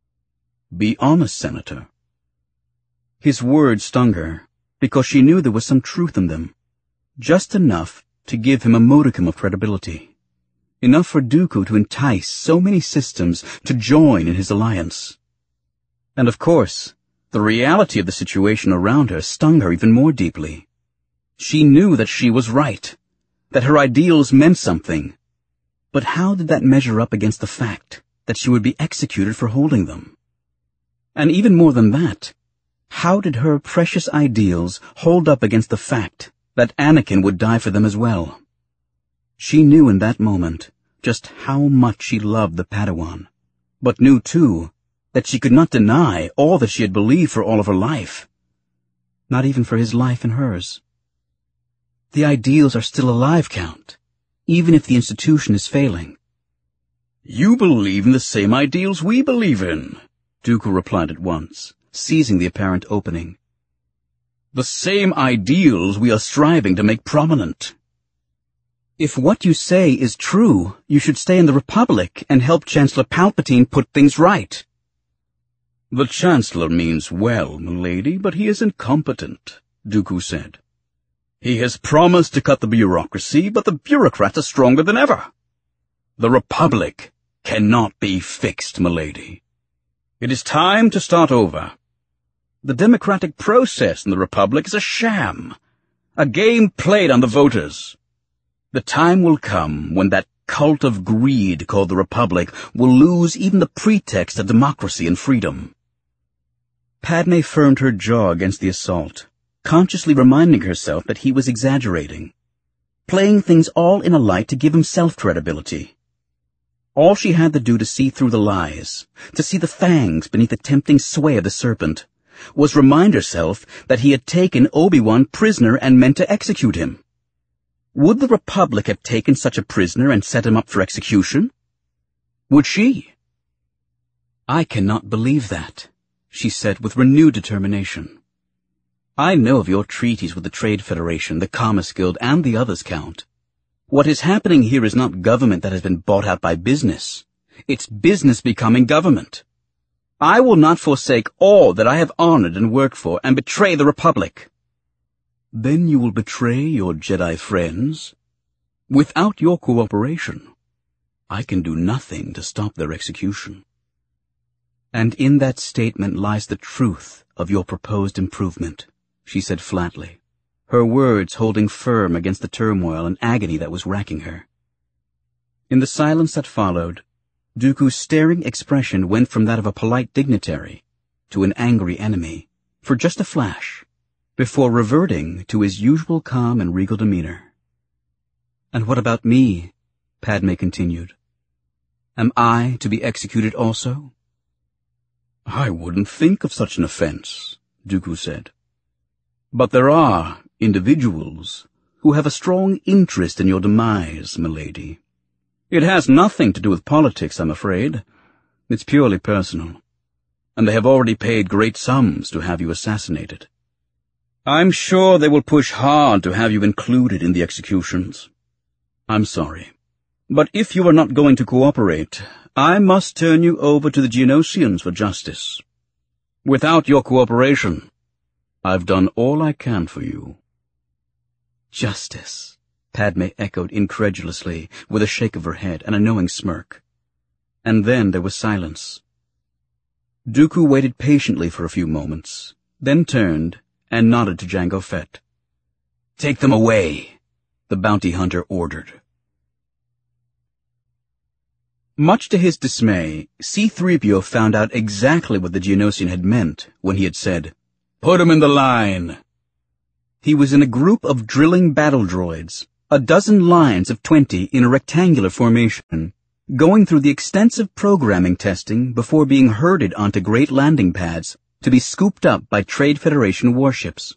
Be honest, Senator." His words stung her, because she knew there was some truth in them, just enough to give him a modicum of credibility. Enough for Dooku to entice so many systems to join in his alliance. And of course, the reality of the situation around her stung her even more deeply. She knew that she was right, that her ideals meant something. But how did that measure up against the fact that she would be executed for holding them? And even more than that, how did her precious ideals hold up against the fact that Anakin would die for them as well? She knew in that moment just how much she loved the Padawan, but knew, too, that she could not deny all that she had believed for all of her life. Not even for his life and hers. The ideals are still alive, Count, even if the institution is failing. "You believe in the same ideals we believe in," Dooku replied at once, seizing the apparent opening. "The same ideals we are striving to make prominent." "If what you say is true, you should stay in the Republic and help Chancellor Palpatine put things right." "The Chancellor means well, milady, but he is incompetent," Dooku said. "He has promised to cut the bureaucracy, but the bureaucrats are stronger than ever. The Republic cannot be fixed, milady. It is time to start over. The democratic process in the Republic is a sham, a game played on the voters. The time will come when that cult of greed called the Republic will lose even the pretext of democracy and freedom." Padme firmed her jaw against the assault, consciously reminding herself that he was exaggerating, playing things all in a light to give himself credibility. All she had to do to see through the lies, to see the fangs beneath the tempting sway of the serpent, was remind herself that he had taken Obi-Wan prisoner and meant to execute him. Would the Republic have taken such a prisoner and set him up for execution? Would she? "I cannot believe that," she said with renewed determination. "I know of your treaties with the Trade Federation, the Commerce Guild, and the others, Count. What is happening here is not government that has been bought out by business. It's business becoming government. I will not forsake all that I have honored and worked for and betray the Republic." "Then you will betray your Jedi friends? Without your cooperation, I can do nothing to stop their execution." "And in that statement lies the truth of your proposed improvement," she said flatly, her words holding firm against the turmoil and agony that was racking her. In the silence that followed, Dooku's staring expression went from that of a polite dignitary to an angry enemy, for just a flash, before reverting to his usual calm and regal demeanor. "And what about me?" Padme continued. "Am I to be executed also?" "I wouldn't think of such an offense," Dooku said. "But there are individuals who have a strong interest in your demise, milady. It has nothing to do with politics, I'm afraid. It's purely personal. And they have already paid great sums to have you assassinated. I'm sure they will push hard to have you included in the executions. I'm sorry. But if you are not going to cooperate, I must turn you over to the Geonosians for justice. Without your cooperation, I've done all I can for you." "Justice," Padme echoed incredulously, with a shake of her head and a knowing smirk. And then there was silence. Dooku waited patiently for a few moments, then turned and nodded to Jango Fett. "Take them away," the bounty hunter ordered. Much to his dismay, C-3PO found out exactly what the Geonosian had meant when he had said, "Put him in the line." He was in a group of drilling battle droids, a dozen lines of 20 in a rectangular formation, going through the extensive programming testing before being herded onto great landing pads to be scooped up by Trade Federation warships.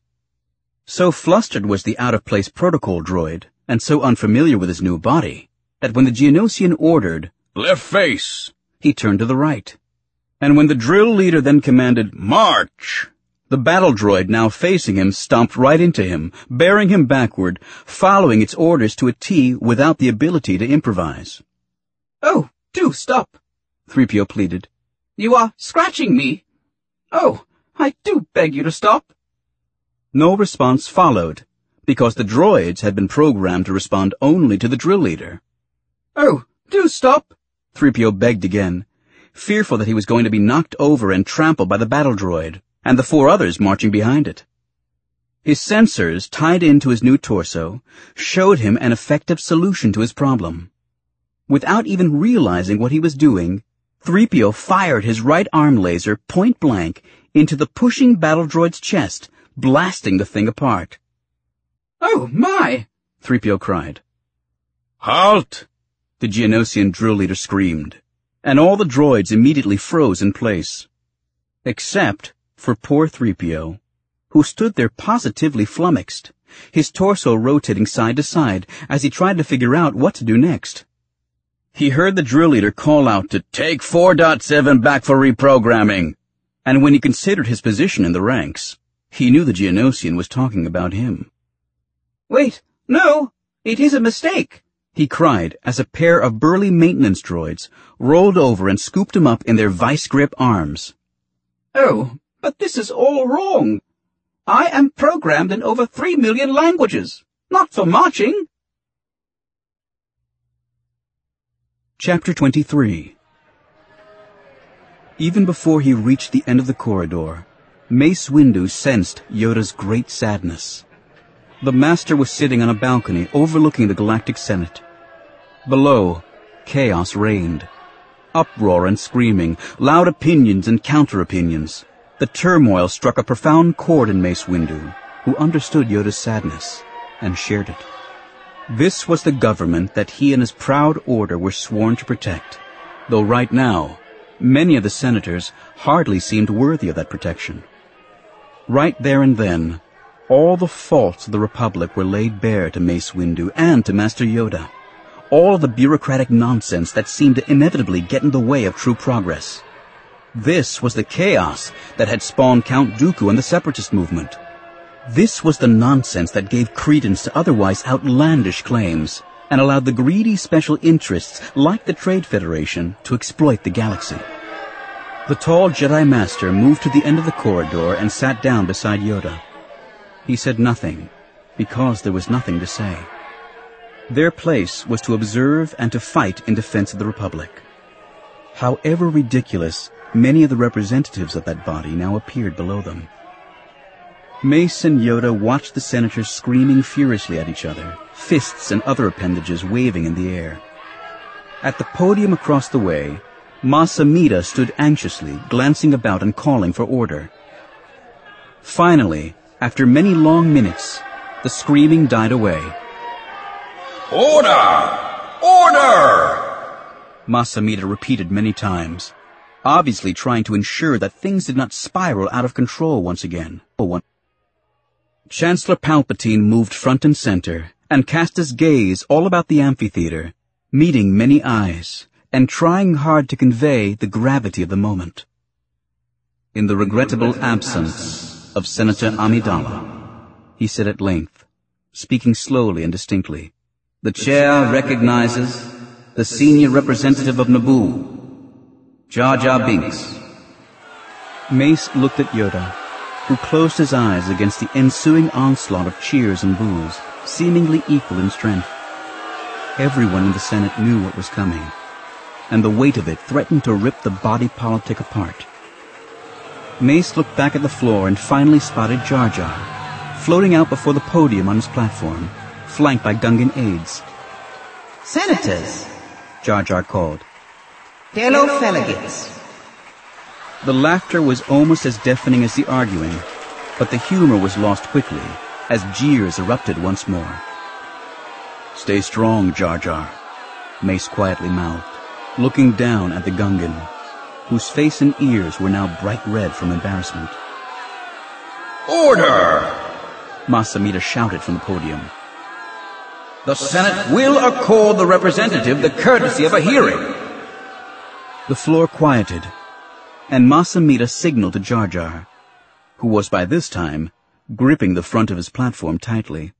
So flustered was the out-of-place protocol droid, and so unfamiliar with his new body, that when the Geonosian ordered, "Left face," he turned to the right. And when the drill leader then commanded, "March," the battle droid now facing him stomped right into him, bearing him backward, following its orders to a T without the ability to improvise. "Oh, do stop," 3PO pleaded. "You are scratching me. Oh, I do beg you to stop." No response followed, because the droids had been programmed to respond only to the drill leader. "Oh, do stop," 3PO begged again, fearful that he was going to be knocked over and trampled by the battle droid, and the 4 others marching behind it. His sensors, tied into his new torso, showed him an effective solution to his problem. Without even realizing what he was doing, 3PO fired his right arm laser point-blank into the pushing battle droid's chest, blasting the thing apart. "Oh, my!" 3PO cried. "Halt!" the Geonosian drill leader screamed, and all the droids immediately froze in place. Except for poor 3PO, who stood there positively flummoxed, his torso rotating side to side as he tried to figure out what to do next. He heard the drill leader call out to take 4.7 back for reprogramming, and when he considered his position in the ranks, he knew the Geonosian was talking about him. "Wait, no, it is a mistake," he cried as a pair of burly maintenance droids rolled over and scooped him up in their vice-grip arms. "Oh, but this is all wrong. I am programmed in over 3 million languages, not for marching." Chapter 23. Even before he reached the end of the corridor, Mace Windu sensed Yoda's great sadness. The Master was sitting on a balcony overlooking the Galactic Senate. Below, chaos reigned. Uproar and screaming, loud opinions and counter-opinions. The turmoil struck a profound chord in Mace Windu, who understood Yoda's sadness and shared it. This was the government that he and his proud order were sworn to protect, though right now, many of the senators hardly seemed worthy of that protection. Right there and then, all the faults of the Republic were laid bare to Mace Windu and to Master Yoda. All the bureaucratic nonsense that seemed to inevitably get in the way of true progress. This was the chaos that had spawned Count Dooku and the Separatist movement. This was the nonsense that gave credence to otherwise outlandish claims and allowed the greedy special interests like the Trade Federation to exploit the galaxy. The tall Jedi Master moved to the end of the corridor and sat down beside Yoda. He said nothing, because there was nothing to say. Their place was to observe and to fight in defense of the Republic. However ridiculous, many of the representatives of that body now appeared below them. Mace and Yoda watched the senators screaming furiously at each other, fists and other appendages waving in the air. At the podium across the way, Mas Amedda stood anxiously, glancing about and calling for order. Finally, after many long minutes, the screaming died away. Order! Order! Mas Amedda repeated many times, obviously trying to ensure that things did not spiral out of control once again. Chancellor Palpatine moved front and center and cast his gaze all about the amphitheater, meeting many eyes and trying hard to convey the gravity of the moment. In the regrettable absence of Senator Amidala, he said at length, speaking slowly and distinctly, the chair recognizes the senior representative of Naboo, Jar Jar Binks. Mace looked at Yoda, who closed his eyes against the ensuing onslaught of cheers and boos, seemingly equal in strength. Everyone in the Senate knew what was coming, and the weight of it threatened to rip the body politic apart. Mace looked back at the floor and finally spotted Jar Jar, floating out before the podium on his platform, flanked by Gungan aides. Senators, Jar Jar called. fellow delegates. The laughter was almost as deafening as the arguing, but the humor was lost quickly as jeers erupted once more. Stay strong, Jar Jar, Mace quietly mouthed, looking down at the Gungan, whose face and ears were now bright red from embarrassment. Order! Mas Amedda shouted from the podium. The Senate will accord the representative the courtesy of a hearing. The floor quieted, and Mas Amedda signaled to Jar Jar, who was by this time gripping the front of his platform tightly.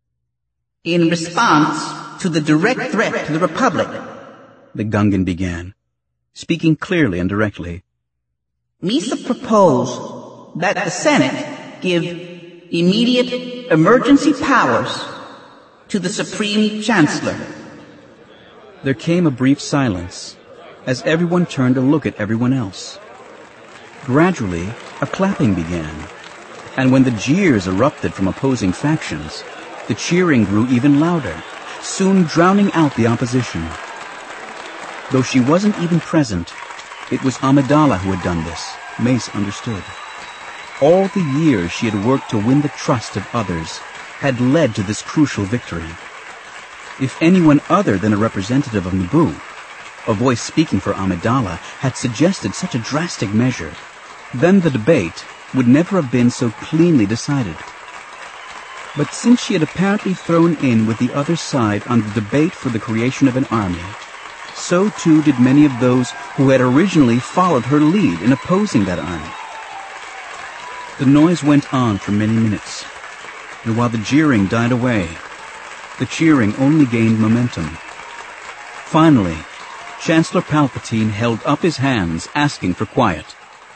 In response to the direct threat to the Republic, the Gungan began, speaking clearly and directly. Misa proposed that the Senate give immediate emergency powers to the Supreme Chancellor. There came a brief silence as everyone turned to look at everyone else. Gradually, a clapping began, and when the jeers erupted from opposing factions, the cheering grew even louder, soon drowning out the opposition. Though she wasn't even present, it was Amidala who had done this, Mace understood. All the years she had worked to win the trust of others had led to this crucial victory. If anyone other than a representative of Naboo, a voice speaking for Amidala, had suggested such a drastic measure, then the debate would never have been so cleanly decided. But since she had apparently thrown in with the other side on the debate for the creation of an army, so too did many of those who had originally followed her lead in opposing that army. The noise went on for many minutes, and while the jeering died away, the cheering only gained momentum. Finally, Chancellor Palpatine held up his hands, asking for quiet.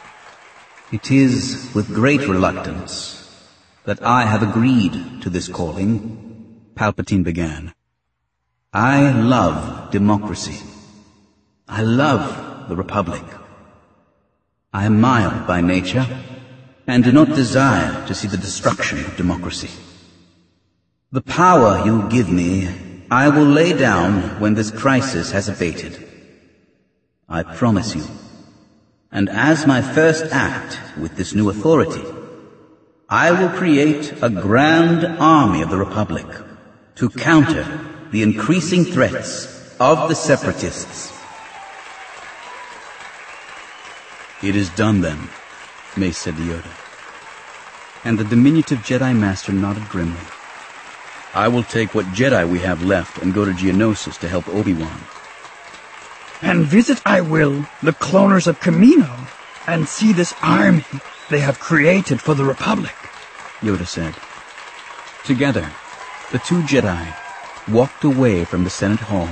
It is with great reluctance that I have agreed to this calling, Palpatine began. I love democracy. I love the Republic. I am mild by nature and do not desire to see the destruction of democracy. The power you give me, I will lay down when this crisis has abated. I promise you. And as my first act with this new authority, I will create a grand army of the Republic to counter the increasing threats of the Separatists. It is done then, Mace said to Yoda. And the diminutive Jedi Master nodded grimly. I will take what Jedi we have left and go to Geonosis to help Obi-Wan. And visit I will the cloners of Kamino, and see this army they have created for the Republic, Yoda said. Together, the two Jedi walked away from the Senate Hall.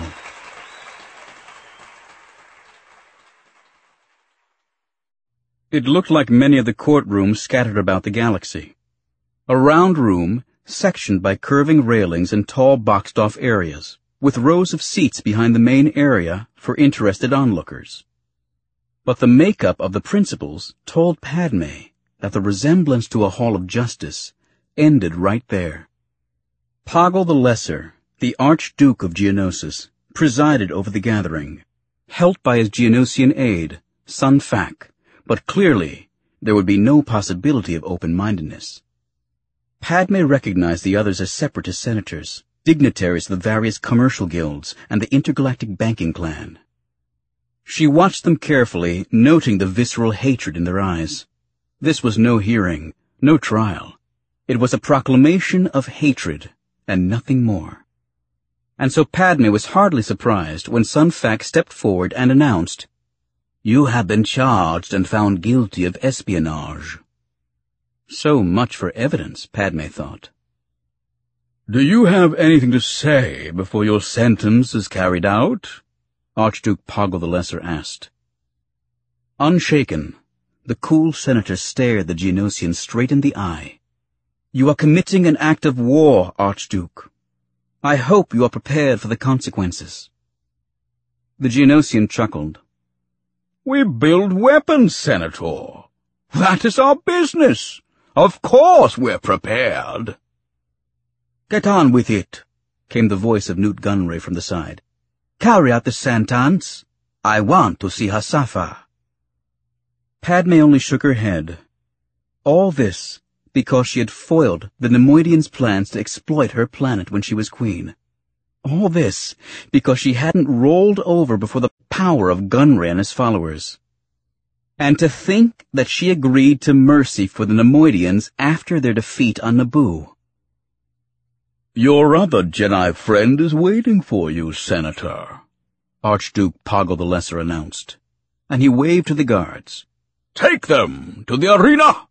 It looked like many of the courtrooms scattered about the galaxy. A round room, sectioned by curving railings and tall boxed-off areas, with rows of seats behind the main area for interested onlookers. But the makeup of the principals told Padme that the resemblance to a hall of justice ended right there. Poggle the Lesser, the Archduke of Geonosis, presided over the gathering, helped by his Geonosian aide, Sun Fac, but clearly there would be no possibility of open-mindedness. Padme recognized the others as separatist senators, dignitaries of the various commercial guilds and the intergalactic banking clan. She watched them carefully, noting the visceral hatred in their eyes. This was no hearing, no trial. It was a proclamation of hatred, and nothing more. And so Padme was hardly surprised when Sun Fac stepped forward and announced, "You have been charged and found guilty of espionage." So much for evidence, Padme thought. "Do you have anything to say before your sentence is carried out?" Archduke Poggle the Lesser asked. Unshaken, the cool senator stared the Geonosian straight in the eye. "You are committing an act of war, Archduke. I hope you are prepared for the consequences." The Geonosian chuckled. "We build weapons, Senator. That is our business. Of course we're prepared." "Get on with it," came the voice of Newt Gunray from the side. "Carry out the sentence. I want to see her suffer." Padme only shook her head. All this because she had foiled the Nemoidians' plans to exploit her planet when she was queen. All this because she hadn't rolled over before the power of Gunray and his followers. And to think that she agreed to mercy for the Nemoidians after their defeat on Naboo. "Your other Jedi friend is waiting for you, Senator," Archduke Poggle the Lesser announced, and he waved to the guards. "Take them to the arena!"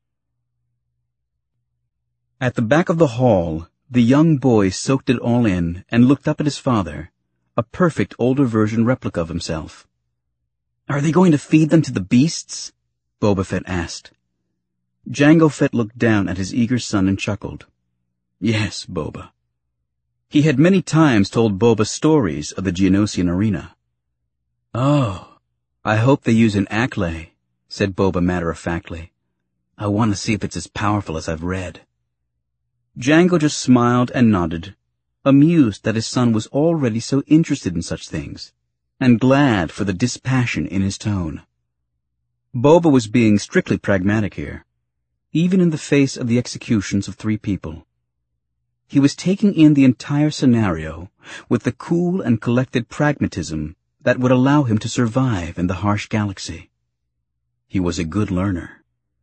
At the back of the hall, the young boy soaked it all in and looked up at his father, a perfect older version replica of himself. "Are they going to feed them to the beasts?" Boba Fett asked. Jango Fett looked down at his eager son and chuckled. "Yes, Boba." He had many times told Boba stories of the Geonosian arena. "Oh, I hope they use an Acklay," said Boba matter-of-factly. "I want to see if it's as powerful as I've read." Jango just smiled and nodded, amused that his son was already so interested in such things, and glad for the dispassion in his tone. Boba was being strictly pragmatic here, even in the face of the executions of 3 people. He was taking in the entire scenario with the cool and collected pragmatism that would allow him to survive in the harsh galaxy. He was a good learner.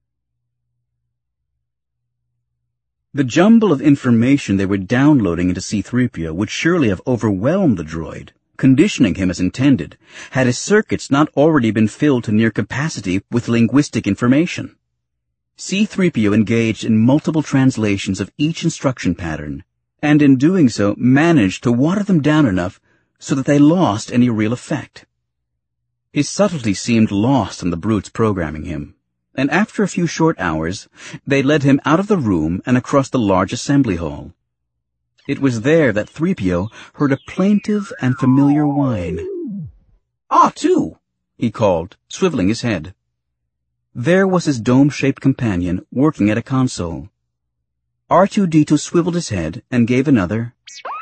The jumble of information they were downloading into C-3PO would surely have overwhelmed the droid, conditioning him as intended, had his circuits not already been filled to near capacity with linguistic information. C-3PO engaged in multiple translations of each instruction pattern, and in doing so managed to water them down enough so that they lost any real effect. His subtlety seemed lost on the brutes programming him, and after a few short hours, they led him out of the room and across the large assembly hall. It was there that 3PO heard a plaintive and familiar whine. "R2!" he called, swiveling his head. There was his dome-shaped companion working at a console. R2-D2 swiveled his head and gave another.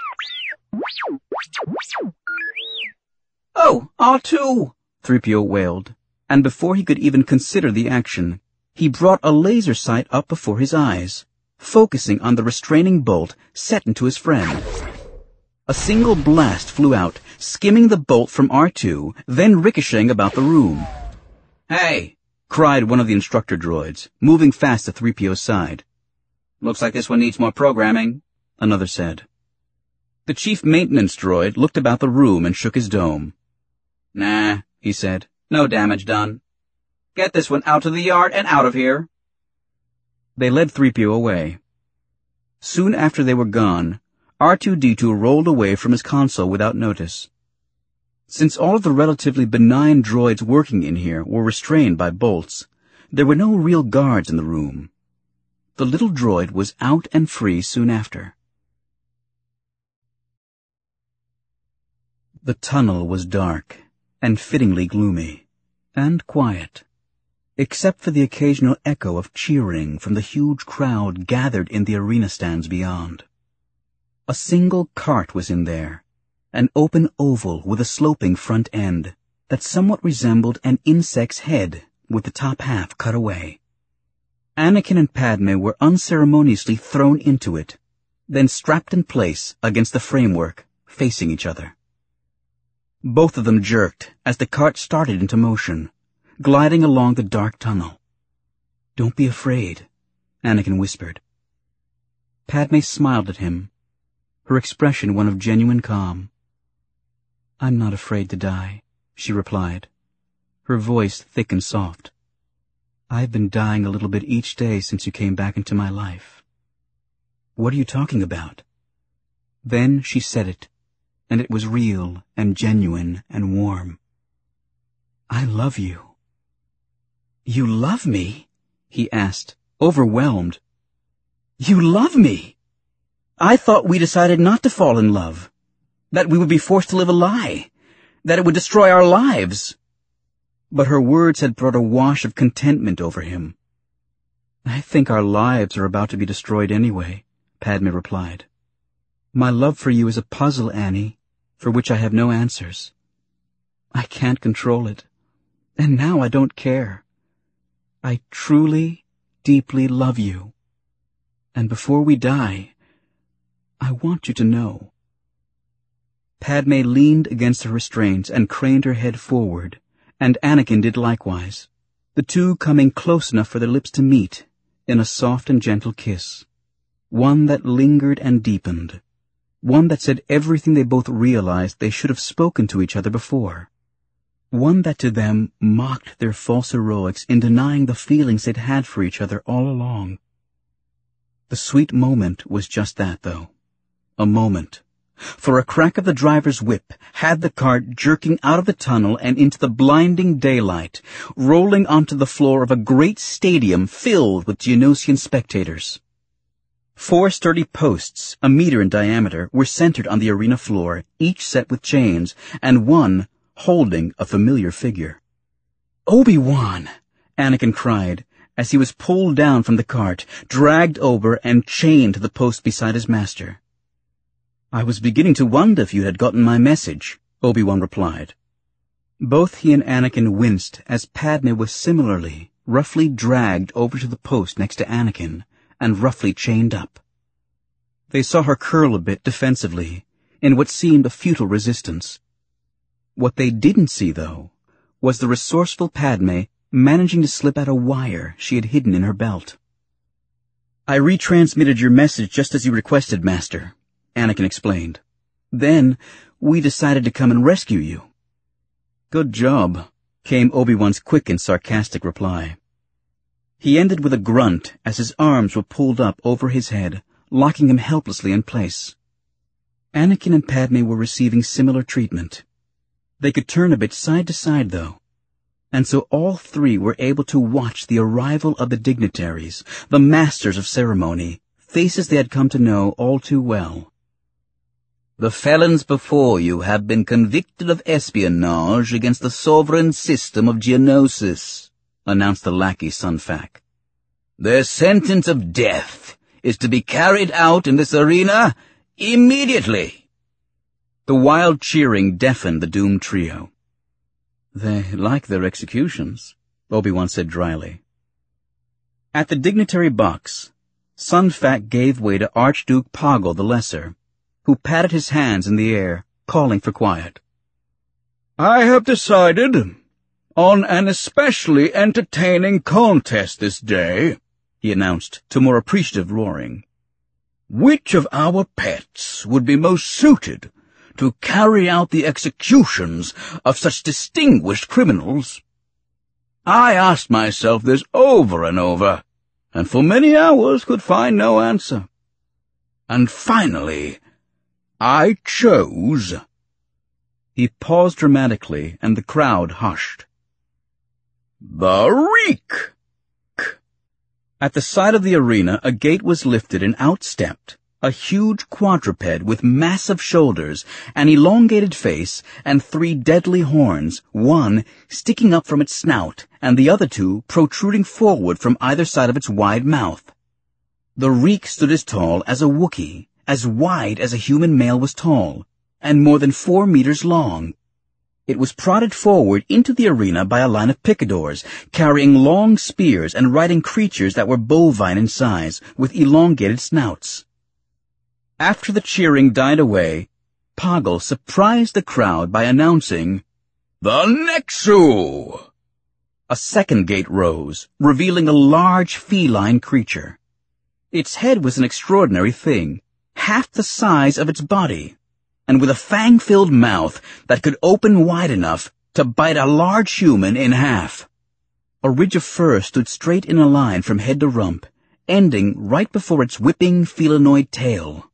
"Oh, R2!" 3PO wailed, and before he could even consider the action, he brought a laser sight up before his eyes, focusing on the restraining bolt set into his friend. A single blast flew out, skimming the bolt from R2, then ricocheting about the room. "Hey!" cried one of the instructor droids, moving fast to 3PO's side. "Looks like this one needs more programming," another said. The chief maintenance droid looked about the room and shook his dome. "Nah," he said. "No damage done. Get this one out to the yard and out of here." They led 3PO away. Soon after they were gone, R2-D2 rolled away from his console without notice. Since all of the relatively benign droids working in here were restrained by bolts, there were no real guards in the room. The little droid was out and free soon after. The tunnel was dark and fittingly gloomy, And quiet, except for the occasional echo of cheering from the huge crowd gathered in the arena stands beyond. A single cart was in there, an open oval with a sloping front end that somewhat resembled an insect's head with the top half cut away. Anakin and Padme were unceremoniously thrown into it, then strapped in place against the framework, facing each other. Both of them jerked as the cart started into motion, gliding along the dark tunnel. "Don't be afraid," Anakin whispered. Padme smiled at him, her expression one of genuine calm. "I'm not afraid to die," she replied, her voice thick and soft. "I've been dying a little bit each day since you came back into my life." "What are you talking about?" Then she said it, and it was real and genuine and warm. "I love you." "You love me?" he asked, overwhelmed. "You love me? I thought we decided not to fall in love, that we would be forced to live a lie, that it would destroy our lives." But her words had brought a wash of contentment over him. "I think our lives are about to be destroyed anyway," Padme replied. "My love for you is a puzzle, Annie, for which I have no answers. I can't control it, and now I don't care. I truly, deeply love you. And before we die, I want you to know." Padme leaned against the restraints and craned her head forward, and Anakin did likewise, the two coming close enough for their lips to meet in a soft and gentle kiss, one that lingered and deepened, one that said everything they both realized they should have spoken to each other before, one that to them mocked their false heroics in denying the feelings they'd had for each other all along. The sweet moment was just that, though, a moment. For a crack of the driver's whip had the cart jerking out of the tunnel and into the blinding daylight, rolling onto the floor of a great stadium filled with Geonosian spectators. 4 sturdy posts, a meter in diameter, were centered on the arena floor, each set with chains, and one holding a familiar figure. "Obi-Wan!" Anakin cried, as he was pulled down from the cart, dragged over, and chained to the post beside his master. "I was beginning to wonder if you had gotten my message," Obi-Wan replied. Both he and Anakin winced as Padme was similarly, roughly dragged over to the post next to Anakin, and roughly chained up. They saw her curl a bit defensively, in what seemed a futile resistance. What they didn't see, though, was the resourceful Padme managing to slip out a wire she had hidden in her belt. "I retransmitted your message just as you requested, Master," Anakin explained. "Then we decided to come and rescue you." "Good job," came Obi-Wan's quick and sarcastic reply. He ended with a grunt as his arms were pulled up over his head, locking him helplessly in place. Anakin and Padme were receiving similar treatment. They could turn a bit side to side, though, and so all three were able to watch the arrival of the dignitaries, the masters of ceremony, faces they had come to know all too well. "The felons before you have been convicted of espionage against the sovereign system of Geonosis," announced the lackey Sun Fac. "Their sentence of death is to be carried out in this arena immediately." The wild cheering deafened the doomed trio. "They like their executions," Obi-Wan said dryly. At the dignitary box, Sun Fac gave way to Archduke Poggle the Lesser, who patted his hands in the air, calling for quiet. "I have decided on an especially entertaining contest this day," he announced to more appreciative roaring. "Which of our pets would be most suited to carry out the executions of such distinguished criminals? I asked myself this over and over, and for many hours could find no answer. And finally, I chose—" He paused dramatically, and the crowd hushed. "The Reek!" At the side of the arena, a gate was lifted, and out stepped, a huge quadruped with massive shoulders, an elongated face, and 3 deadly horns, one sticking up from its snout, and the other 2 protruding forward from either side of its wide mouth. The reek stood as tall as a Wookiee, as wide as a human male was tall, and more than 4 meters long. It was prodded forward into the arena by a line of picadors, carrying long spears and riding creatures that were bovine in size, with elongated snouts. After the cheering died away, Poggle surprised the crowd by announcing, "The Nexu!" A second gate rose, revealing a large feline creature. Its head was an extraordinary thing, half the size of its body, and with a fang-filled mouth that could open wide enough to bite a large human in half. A ridge of fur stood straight in a line from head to rump, ending right before its whipping felinoid tail.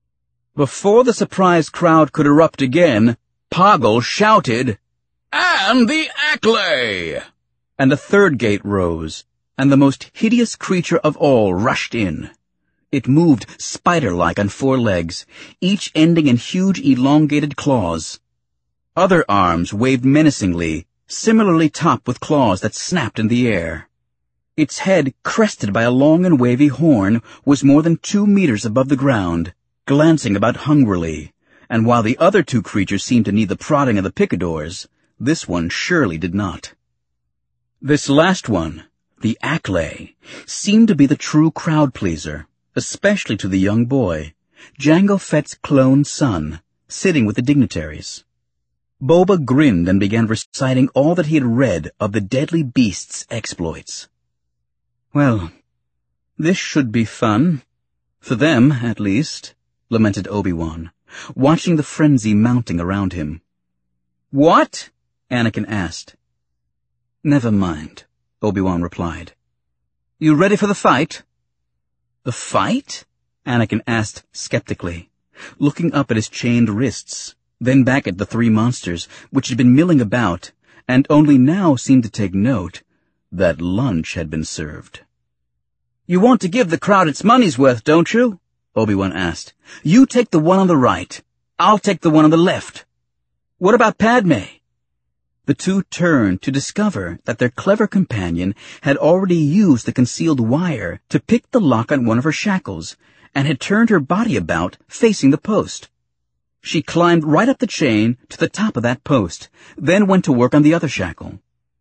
Before the surprised crowd could erupt again, Poggle shouted, "And the Acklay!" And a third gate rose, and the most hideous creature of all rushed in. It moved spider-like on 4 legs, each ending in huge elongated claws. Other arms waved menacingly, similarly topped with claws that snapped in the air. Its head, crested by a long and wavy horn, was more than 2 meters above the ground, glancing about hungrily, and while the other 2 creatures seemed to need the prodding of the picadors, this one surely did not. This last one, the Acklay, seemed to be the true crowd-pleaser, especially to the young boy, Jango Fett's clone son, sitting with the dignitaries. Boba grinned and began reciting all that he had read of the deadly beast's exploits. "Well, this should be fun. For them, at least," lamented Obi-Wan, watching the frenzy mounting around him. "What?" Anakin asked. "Never mind," Obi-Wan replied. "You ready for the fight?" "The fight?" Anakin asked skeptically, looking up at his chained wrists, then back at the 3 monsters, which had been milling about, and only now seemed to take note that lunch had been served. "You want to give the crowd its money's worth, don't you?" Obi-Wan asked. "You take the one on the right. I'll take the one on the left. What about Padme?" The 2 turned to discover that their clever companion had already used the concealed wire to pick the lock on one of her shackles, and had turned her body about, facing the post. She climbed right up the chain to the top of that post, then went to work on the other shackle.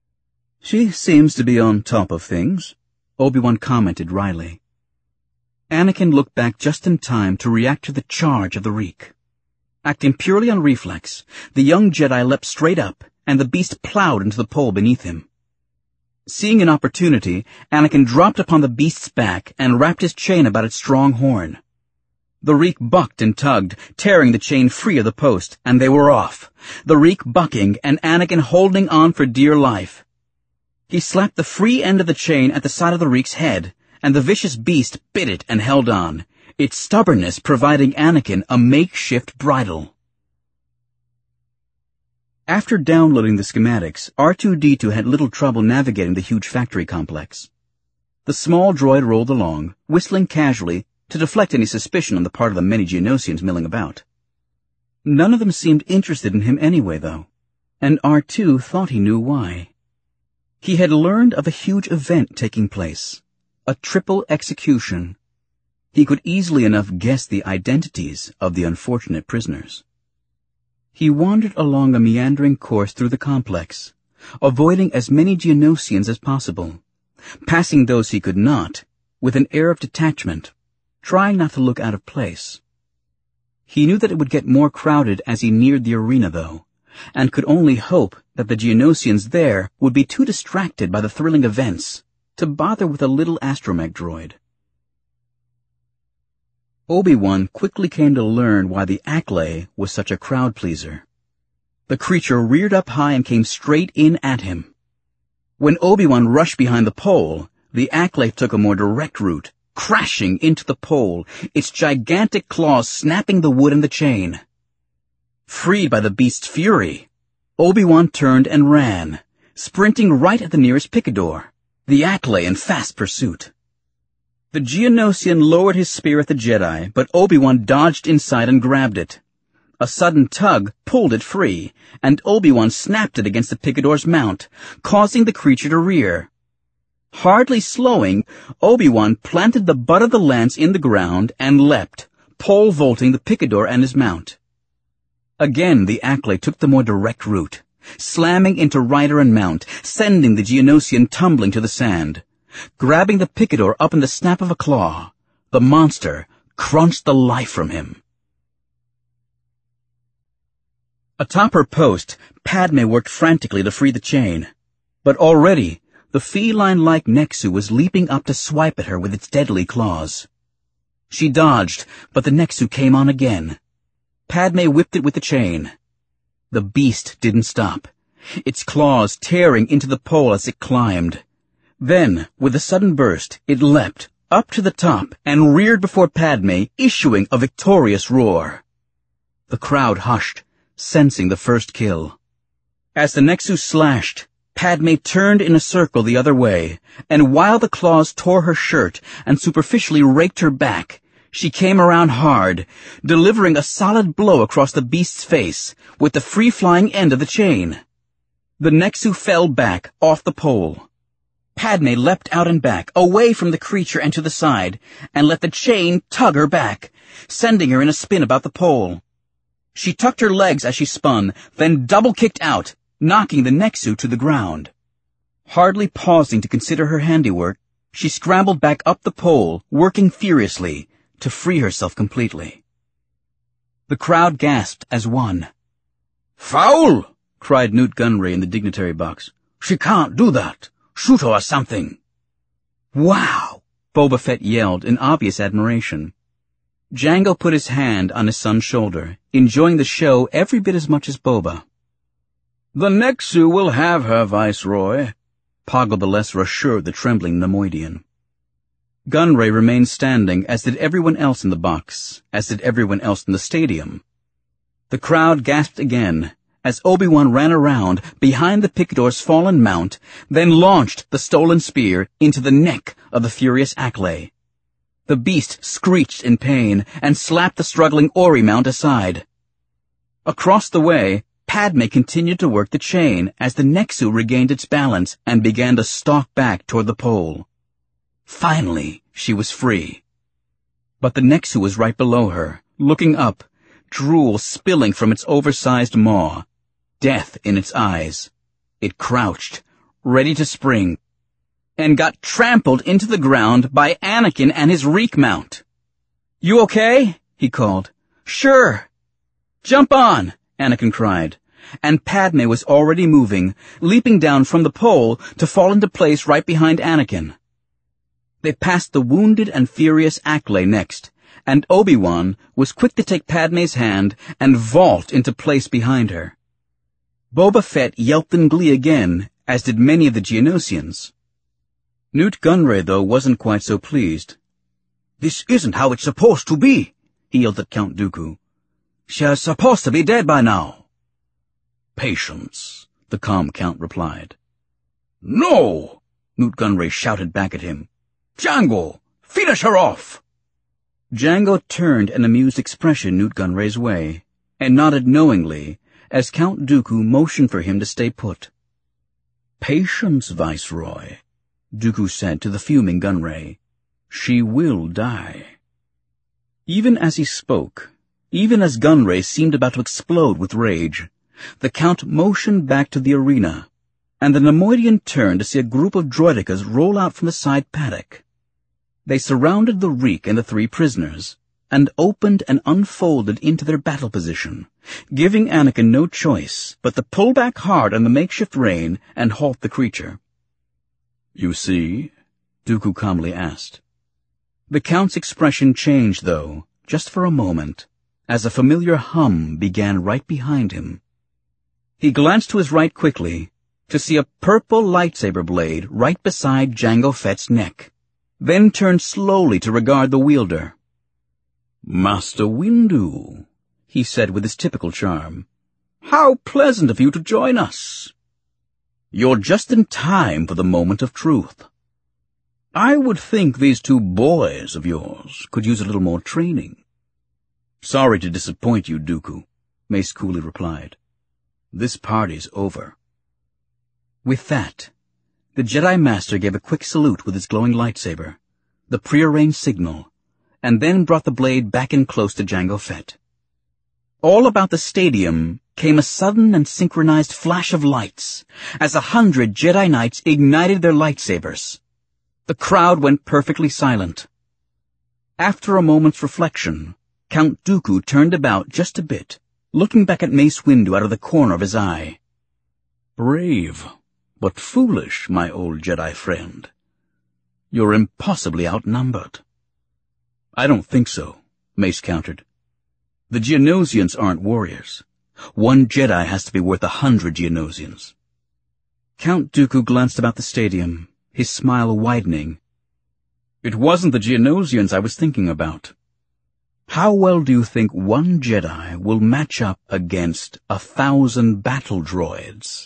"She seems to be on top of things," Obi-Wan commented wryly. Anakin looked back just in time to react to the charge of the reek. Acting purely on reflex, the young Jedi leapt straight up, and the beast plowed into the pole beneath him. Seeing an opportunity, Anakin dropped upon the beast's back and wrapped his chain about its strong horn. The reek bucked and tugged, tearing the chain free of the post, and they were off, the reek bucking and Anakin holding on for dear life. He slapped the free end of the chain at the side of the reek's head, and the vicious beast bit it and held on, its stubbornness providing Anakin a makeshift bridle. After downloading the schematics, R2-D2 had little trouble navigating the huge factory complex. The small droid rolled along, whistling casually to deflect any suspicion on the part of the many Geonosians milling about. None of them seemed interested in him anyway, though, and R2 thought he knew why. He had learned of a huge event taking place, a triple execution. He could easily enough guess the identities of the unfortunate prisoners. He wandered along a meandering course through the complex, avoiding as many Geonosians as possible, passing those he could not, with an air of detachment, trying not to look out of place. He knew that it would get more crowded as he neared the arena, though, and could only hope that the Geonosians there would be too distracted by the thrilling events to bother with a little astromech droid. Obi-Wan quickly came to learn why the Acklay was such a crowd-pleaser. The creature reared up high and came straight in at him. When Obi-Wan rushed behind the pole, the Acklay took a more direct route, crashing into the pole, its gigantic claws snapping the wood and the chain. Freed by the beast's fury, Obi-Wan turned and ran, sprinting right at the nearest picador, the Acklay in fast pursuit. The Geonosian lowered his spear at the Jedi, but Obi-Wan dodged inside and grabbed it. A sudden tug pulled it free, and Obi-Wan snapped it against the picador's mount, causing the creature to rear. Hardly slowing, Obi-Wan planted the butt of the lance in the ground and leapt, pole-vaulting the picador and his mount. Again the Acklay took the more direct route, slamming into rider and mount, sending the Geonosian tumbling to the sand. Grabbing the picador up in the snap of a claw, the monster crunched the life from him. Atop her post, Padme worked frantically to free the chain. But already, the feline-like Nexu was leaping up to swipe at her with its deadly claws. She dodged, but the Nexu came on again. Padme whipped it with the chain. The beast didn't stop, its claws tearing into the pole as it climbed. Then, with a sudden burst, it leapt up to the top and reared before Padme, issuing a victorious roar. The crowd hushed, sensing the first kill. As the Nexu slashed, Padme turned in a circle the other way, and while the claws tore her shirt and superficially raked her back, she came around hard, delivering a solid blow across the beast's face with the free-flying end of the chain. The Nexu fell back off the pole. Padme leapt out and back, away from the creature and to the side, and let the chain tug her back, sending her in a spin about the pole. She tucked her legs as she spun, then double-kicked out, knocking the Nexu to the ground. Hardly pausing to consider her handiwork, she scrambled back up the pole, working furiously, to free herself completely. The crowd gasped as one. "Foul!" cried Newt Gunray in the dignitary box. "She can't do that. Shoot her or something." "Wow!" Boba Fett yelled in obvious admiration. Jango put his hand on his son's shoulder, enjoying the show every bit as much as Boba. "The Nexu will have her, Viceroy," Poggle the Lesser assured the trembling Nemoidian. Gunray remained standing, as did everyone else in the box, as did everyone else in the stadium. The crowd gasped again, as Obi-Wan ran around behind the picador's fallen mount, then launched the stolen spear into the neck of the furious Acklay. The beast screeched in pain and slapped the struggling Ori mount aside. Across the way, Padme continued to work the chain as the Nexu regained its balance and began to stalk back toward the pole. Finally, she was free. But the Nexu was right below her, looking up, drool spilling from its oversized maw, death in its eyes. It crouched, ready to spring, and got trampled into the ground by Anakin and his reek mount. "You okay?" he called. "Sure." "Jump on," Anakin cried, and Padme was already moving, leaping down from the pole to fall into place right behind Anakin. They passed the wounded and furious Acklay next, and Obi-Wan was quick to take Padme's hand and vault into place behind her. Boba Fett yelped in glee again, as did many of the Geonosians. Newt Gunray, though, wasn't quite so pleased. "This isn't how it's supposed to be," he yelled at Count Dooku. "She's supposed to be dead by now." "Patience," the calm Count replied. "No!" Newt Gunray shouted back at him. "Jango, finish her off!" Jango turned an amused expression Newt Gunray's way, and nodded knowingly as Count Dooku motioned for him to stay put. "Patience, Viceroy," Dooku said to the fuming Gunray. "She will die." Even as he spoke, even as Gunray seemed about to explode with rage, the Count motioned back to the arena, and the Nemoidian turned to see a group of droidekas roll out from the side paddock. They surrounded the Reek and the three prisoners, and opened and unfolded into their battle position, giving Anakin no choice but to pull back hard on the makeshift rein and halt the creature. "You see?" Dooku calmly asked. The Count's expression changed, though, just for a moment, as a familiar hum began right behind him. He glanced to his right quickly, to see a purple lightsaber blade right beside Jango Fett's neck, then turned slowly to regard the wielder. "Master Windu," he said with his typical charm, "how pleasant of you to join us. You're just in time for the moment of truth." I would think these two boys of yours could use a little more training. Sorry to disappoint you, Dooku, Mace coolly replied. This party's over. With that, the Jedi Master gave a quick salute with his glowing lightsaber, the prearranged signal, and then brought the blade back in close to Jango Fett. All about the stadium came a sudden and synchronized flash of lights as 100 Jedi Knights ignited their lightsabers. The crowd went perfectly silent. After a moment's reflection, Count Dooku turned about just a bit, looking back at Mace Windu out of the corner of his eye. Brave, but foolish, my old Jedi friend. You're impossibly outnumbered. I don't think so, Mace countered. The Geonosians aren't warriors. One Jedi has to be worth 100 Geonosians. Count Dooku glanced about the stadium, his smile widening. It wasn't the Geonosians I was thinking about. How well do you think one Jedi will match up against 1,000 battle droids?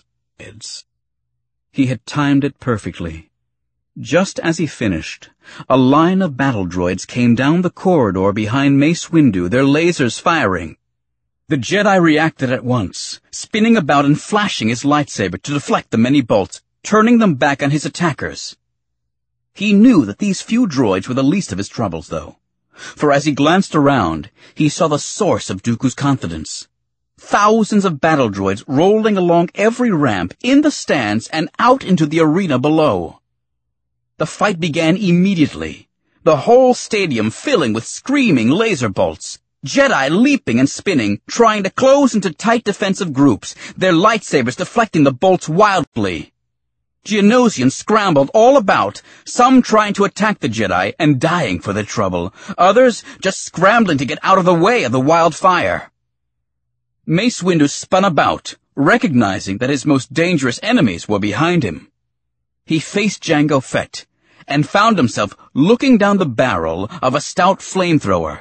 He had timed it perfectly. Just as he finished, a line of battle droids came down the corridor behind Mace Windu, their lasers firing. The Jedi reacted at once, spinning about and flashing his lightsaber to deflect the many bolts, turning them back on his attackers. He knew that these few droids were the least of his troubles, though, for as he glanced around, he saw the source of Dooku's confidence. Thousands of battle droids rolling along every ramp, in the stands, and out into the arena below. The fight began immediately, the whole stadium filling with screaming laser bolts, Jedi leaping and spinning, trying to close into tight defensive groups, their lightsabers deflecting the bolts wildly. Geonosians scrambled all about, some trying to attack the Jedi and dying for their trouble, others just scrambling to get out of the way of the wildfire. Mace Windu spun about, recognizing that his most dangerous enemies were behind him. He faced Jango Fett, and found himself looking down the barrel of a stout flamethrower.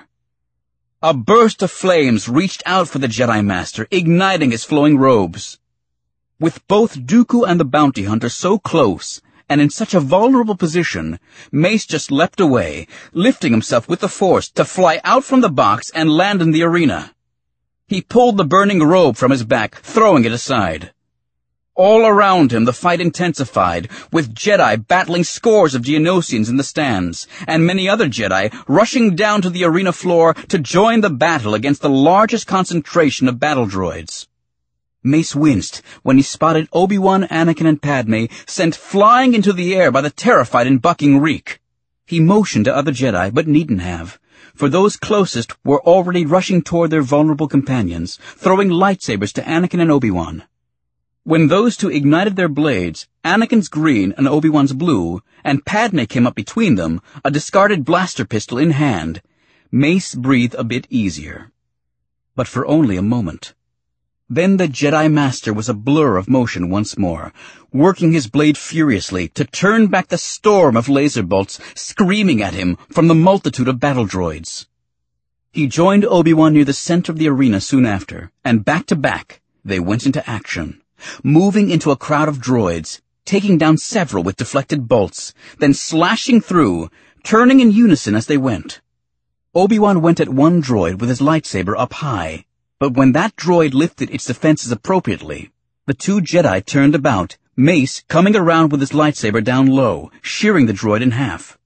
A burst of flames reached out for the Jedi Master, igniting his flowing robes. With both Dooku and the bounty hunter so close, and in such a vulnerable position, Mace just leapt away, lifting himself with the Force to fly out from the box and land in the arena. He pulled the burning robe from his back, throwing it aside. All around him the fight intensified, with Jedi battling scores of Geonosians in the stands, and many other Jedi rushing down to the arena floor to join the battle against the largest concentration of battle droids. Mace winced when he spotted Obi-Wan, Anakin, and Padme sent flying into the air by the terrified and bucking Reek. He motioned to other Jedi, but needn't have, for those closest were already rushing toward their vulnerable companions, throwing lightsabers to Anakin and Obi-Wan. When those two ignited their blades, Anakin's green and Obi-Wan's blue, and Padme came up between them, a discarded blaster pistol in hand, Mace breathed a bit easier. But for only a moment. Then the Jedi Master was a blur of motion once more, working his blade furiously to turn back the storm of laser bolts screaming at him from the multitude of battle droids. He joined Obi-Wan near the center of the arena soon after, and back to back, they went into action, moving into a crowd of droids, taking down several with deflected bolts, then slashing through, turning in unison as they went. Obi-Wan went at one droid with his lightsaber up high, but when that droid lifted its defenses appropriately, the two Jedi turned about, Mace coming around with his lightsaber down low, shearing the droid in half.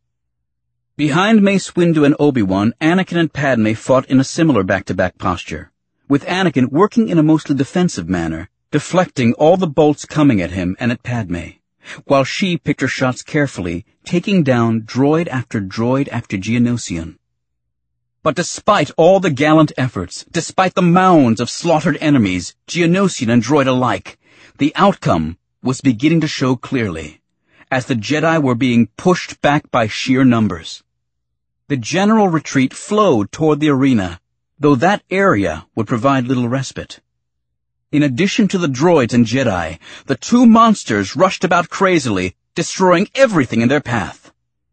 Behind Mace Windu and Obi-Wan, Anakin and Padme fought in a similar back-to-back posture, with Anakin working in a mostly defensive manner, deflecting all the bolts coming at him and at Padme, while she picked her shots carefully, taking down droid after Geonosian. But despite all the gallant efforts, despite the mounds of slaughtered enemies, Geonosian and droid alike, the outcome was beginning to show clearly, as the Jedi were being pushed back by sheer numbers. The general retreat flowed toward the arena, though that area would provide little respite. In addition to the droids and Jedi, the two monsters rushed about crazily, destroying everything in their path.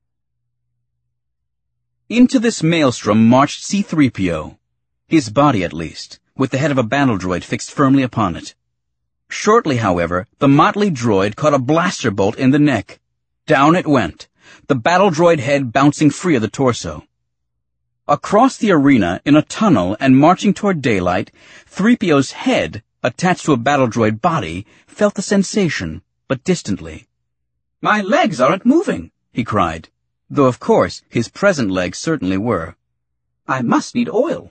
Into this maelstrom marched C-3PO, his body at least, with the head of a battle droid fixed firmly upon it. Shortly, however, the motley droid caught a blaster bolt in the neck. Down it went, the battle droid head bouncing free of the torso. Across the arena, in a tunnel and marching toward daylight, 3PO's head, attached to a battle droid body, felt the sensation, but distantly. "My legs aren't moving," he cried, though of course his present legs certainly were. "I must need oil."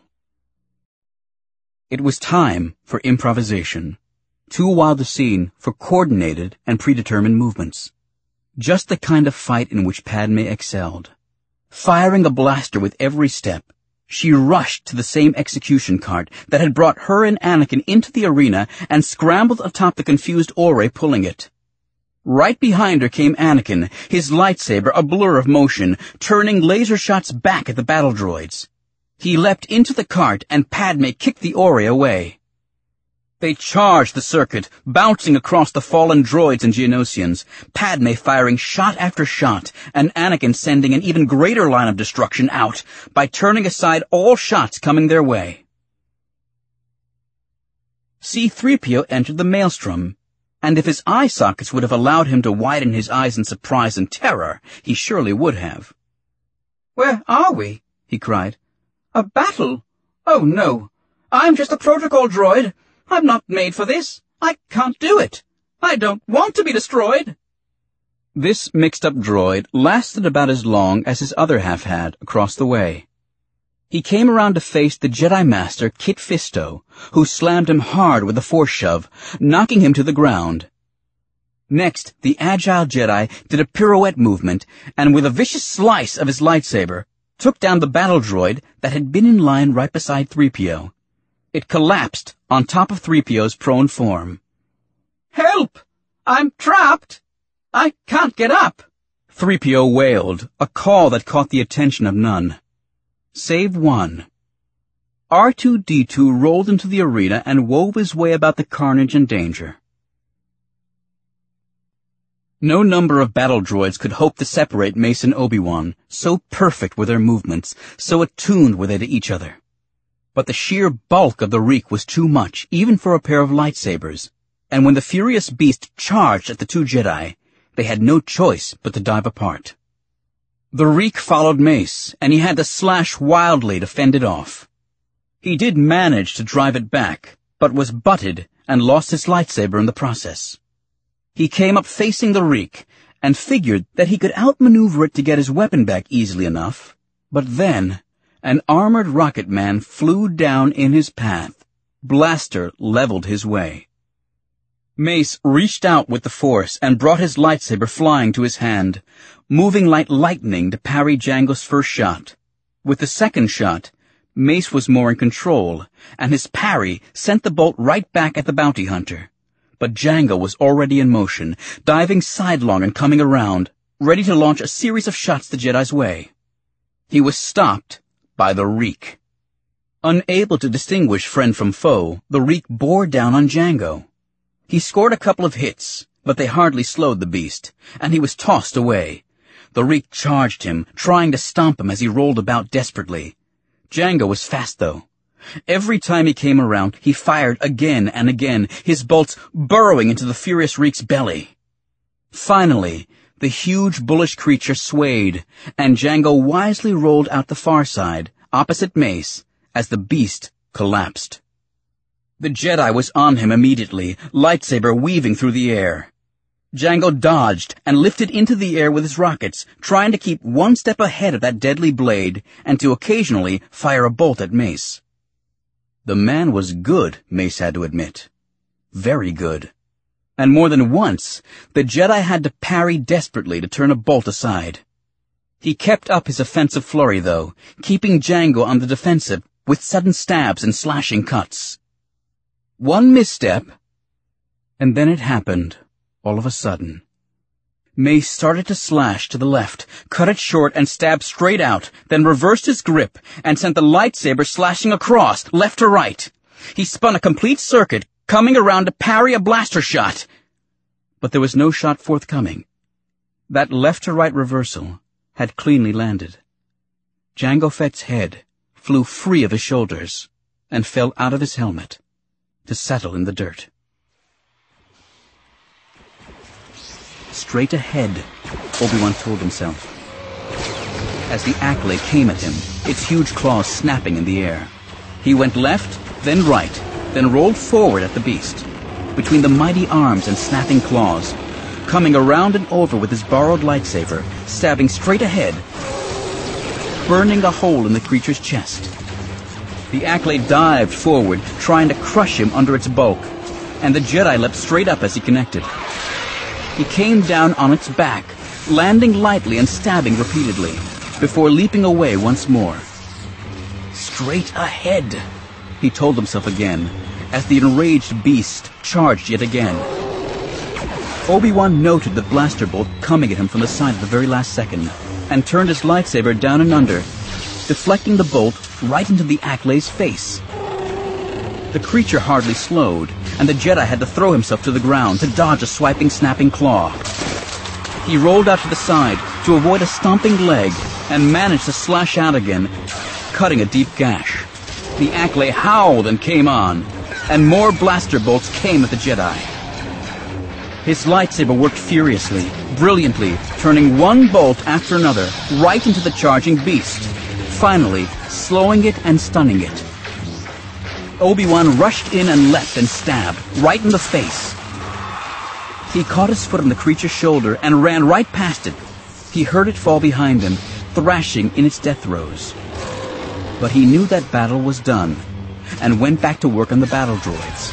It was time for improvisation. Too wild a scene for coordinated and predetermined movements. Just the kind of fight in which Padme excelled. Firing a blaster with every step, she rushed to the same execution cart that had brought her and Anakin into the arena and scrambled atop the confused Ore pulling it. Right behind her came Anakin, his lightsaber a blur of motion, turning laser shots back at the battle droids. He leapt into the cart and Padme kicked the Ore away. They charged the circuit, bouncing across the fallen droids and Geonosians, Padme firing shot after shot, and Anakin sending an even greater line of destruction out by turning aside all shots coming their way. C-3PO entered the maelstrom, and if his eye sockets would have allowed him to widen his eyes in surprise and terror, he surely would have. "Where are we?" he cried. "A battle? Oh no, I'm just a protocol droid. I'm not made for this. I can't do it. I don't want to be destroyed." This mixed-up droid lasted about as long as his other half had across the way. He came around to face the Jedi Master Kit Fisto, who slammed him hard with a force shove, knocking him to the ground. Next, the agile Jedi did a pirouette movement, and with a vicious slice of his lightsaber, took down the battle droid that had been in line right beside 3PO. It collapsed on top of 3PO's prone form. "Help! I'm trapped! I can't get up!" 3PO wailed, a call that caught the attention of none. Save one. R2-D2 rolled into the arena and wove his way about the carnage and danger. No number of battle droids could hope to separate Mace and Obi-Wan, so perfect were their movements, so attuned were they to each other. But the sheer bulk of the reek was too much, even for a pair of lightsabers, and when the furious beast charged at the two Jedi, they had no choice but to dive apart. The reek followed Mace, and he had to slash wildly to fend it off. He did manage to drive it back, but was butted and lost his lightsaber in the process. He came up facing the reek, and figured that he could outmaneuver it to get his weapon back easily enough, but then an armored rocket man flew down in his path. Blaster leveled his way. Mace reached out with the Force and brought his lightsaber flying to his hand, moving like lightning to parry Jango's first shot. With the second shot, Mace was more in control, and his parry sent the bolt right back at the bounty hunter. But Jango was already in motion, diving sidelong and coming around, ready to launch a series of shots the Jedi's way. He was stopped by the reek. Unable to distinguish friend from foe, the reek bore down on Jango. He scored a couple of hits, but they hardly slowed the beast, and he was tossed away. The reek charged him, trying to stomp him as he rolled about desperately. Jango was fast, though. Every time he came around, he fired again and again, his bolts burrowing into the furious reek's belly. Finally, the huge bullish creature swayed, and Jango wisely rolled out the far side, opposite Mace, as the beast collapsed. The Jedi was on him immediately, lightsaber weaving through the air. Jango dodged and lifted into the air with his rockets, trying to keep one step ahead of that deadly blade and to occasionally fire a bolt at Mace. The man was good, Mace had to admit. Very good. And more than once, the Jedi had to parry desperately to turn a bolt aside. He kept up his offensive flurry, though, keeping Jango on the defensive with sudden stabs and slashing cuts. One misstep, and then it happened, all of a sudden. Mace started to slash to the left, cut it short and stabbed straight out, then reversed his grip and sent the lightsaber slashing across, left to right. He spun a complete circuit, coming around to parry a blaster shot. But there was no shot forthcoming. That left-to-right reversal had cleanly landed. Jango Fett's head flew free of his shoulders and fell out of his helmet to settle in the dirt. Straight ahead, Obi-Wan told himself. As the Acklay came at him, its huge claws snapping in the air. He went left, then right, then rolled forward at the beast. Between the mighty arms and snapping claws, coming around and over with his borrowed lightsaber, stabbing straight ahead, burning a hole in the creature's chest. The Acklay dived forward, trying to crush him under its bulk, and the Jedi leapt straight up as he connected. He came down on its back, landing lightly and stabbing repeatedly, before leaping away once more. Straight ahead, he told himself again, as the enraged beast charged yet again. Obi-Wan noted the blaster bolt coming at him from the side at the very last second, and turned his lightsaber down and under, deflecting the bolt right into the Acklay's face. The creature hardly slowed, and the Jedi had to throw himself to the ground to dodge a swiping, snapping claw. He rolled out to the side to avoid a stomping leg and managed to slash out again, cutting a deep gash. The Acklay howled and came on, and more blaster bolts came at the Jedi. His lightsaber worked furiously, brilliantly, turning one bolt after another right into the charging beast, finally slowing it and stunning it. Obi-Wan rushed in and leapt and stabbed, right in the face. He caught his foot on the creature's shoulder and ran right past it. He heard it fall behind him, thrashing in its death throes. But he knew that battle was done, and went back to work on the battle droids.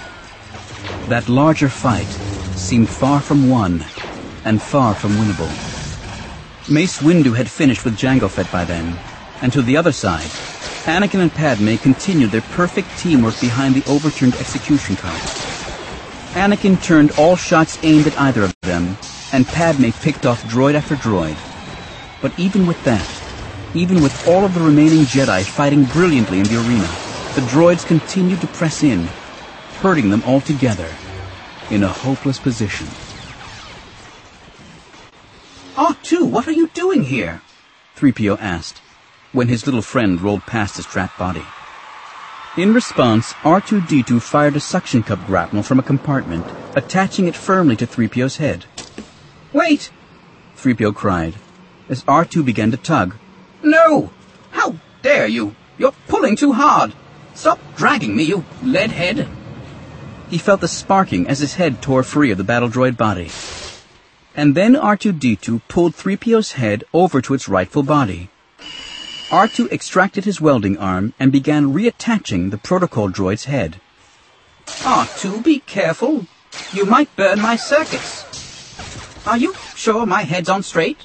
That larger fight seemed far from won, and far from winnable. Mace Windu had finished with Jango Fett by then, and to the other side, Anakin and Padme continued their perfect teamwork behind the overturned execution cart. Anakin turned all shots aimed at either of them, and Padme picked off droid after droid. But even with that, even with all of the remaining Jedi fighting brilliantly in the arena, the droids continued to press in, hurting them all together, in a hopeless position. R2, what are you doing here? 3PO asked, when his little friend rolled past his trapped body. In response, R2-D2 fired a suction cup grapnel from a compartment, attaching it firmly to 3PO's head. Wait! 3PO cried, as R2 began to tug. No! How dare you! You're pulling too hard! Stop dragging me, you lead head! He felt the sparking as his head tore free of the battle droid body. And then R2-D2 pulled 3PO's head over to its rightful body. R2 extracted his welding arm and began reattaching the protocol droid's head. R2, be careful. You might burn my circuits. Are you sure my head's on straight?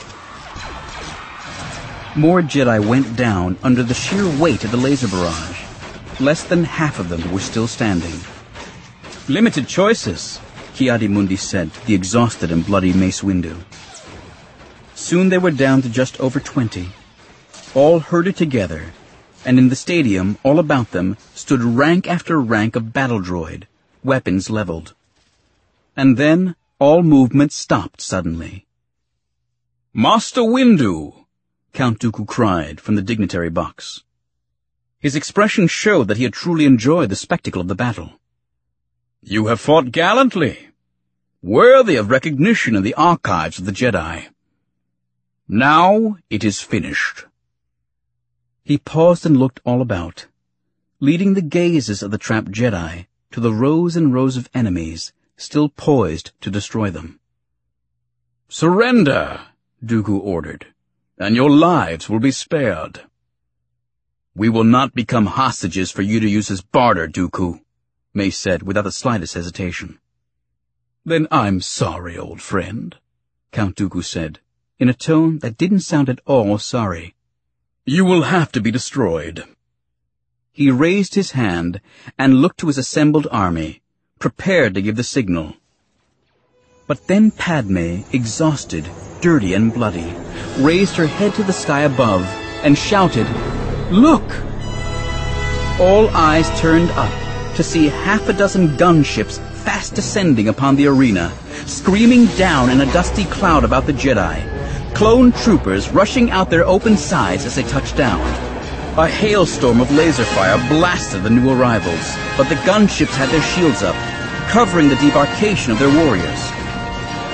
More Jedi went down under the sheer weight of the laser barrage. Less than half of them were still standing. Limited choices, Ki-Adi-Mundi said to the exhausted and bloody Mace Windu. Soon they were down to just over 20. All herded together, and in the stadium, all about them, stood rank after rank of battle droid, weapons leveled. And then, all movement stopped suddenly. Master Windu! Count Dooku cried from the dignitary box. His expression showed that he had truly enjoyed the spectacle of the battle. You have fought gallantly, worthy of recognition in the archives of the Jedi. Now it is finished. He paused and looked all about, leading the gazes of the trapped Jedi to the rows and rows of enemies still poised to destroy them. Surrender, Dooku ordered, and your lives will be spared. We will not become hostages for you to use as barter, Dooku, Mace said without the slightest hesitation. Then I'm sorry, old friend, Count Dooku said, in a tone that didn't sound at all sorry. You will have to be destroyed. He raised his hand and looked to his assembled army, prepared to give the signal. But then Padme, exhausted, dirty and bloody, raised her head to the sky above and shouted, "Look!" All eyes turned up to see half a dozen gunships fast descending upon the arena, screaming down in a dusty cloud about the Jedi, clone troopers rushing out their open sides as they touched down. A hailstorm of laser fire blasted the new arrivals, but the gunships had their shields up, covering the debarkation of their warriors.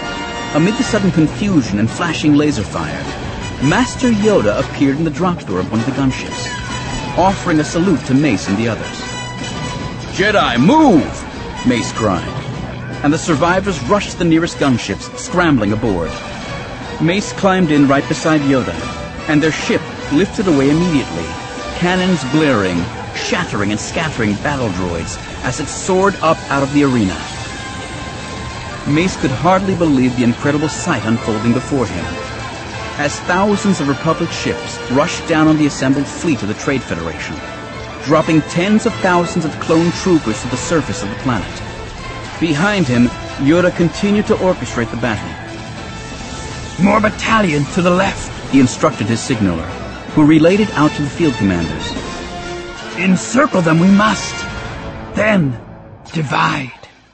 Amid the sudden confusion and flashing laser fire, Master Yoda appeared in the drop door of one of the gunships, offering a salute to Mace and the others. Jedi, move! Mace cried, and the survivors rushed to the nearest gunships, scrambling aboard. Mace climbed in right beside Yoda, and their ship lifted away immediately, cannons blaring, shattering and scattering battle droids as it soared up out of the arena. Mace could hardly believe the incredible sight unfolding before him, as thousands of Republic ships rushed down on the assembled fleet of the Trade Federation, dropping tens of thousands of clone troopers to the surface of the planet. Behind him, Yoda continued to orchestrate the battle. More battalion to the left, he instructed his signaller, who relayed it out to the field commanders. Encircle them we must. Then, divide.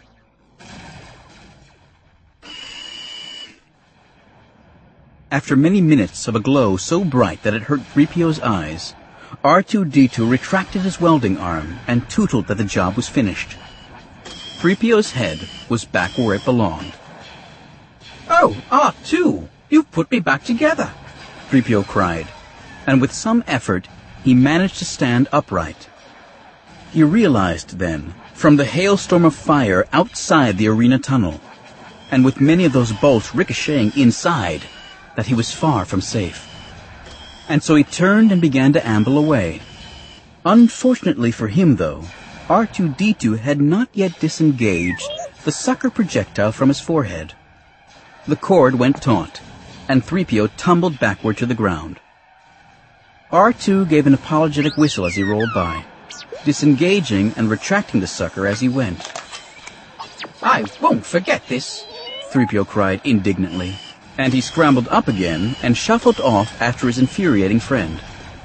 After many minutes of a glow so bright that it hurt 3PO's eyes, R2-D2 retracted his welding arm and tootled that the job was finished. 3PO's head was back where it belonged. Oh, R2, you've put me back together, 3PO cried, and with some effort, he managed to stand upright. He realized then, from the hailstorm of fire outside the arena tunnel, and with many of those bolts ricocheting inside, that he was far from safe. And so he turned and began to amble away. Unfortunately for him, though, R2-D2 had not yet disengaged the sucker projectile from his forehead. The cord went taut, and 3PO tumbled backward to the ground. R2 gave an apologetic whistle as he rolled by, disengaging and retracting the sucker as he went. I won't forget this, 3PO cried indignantly, and he scrambled up again and shuffled off after his infuriating friend.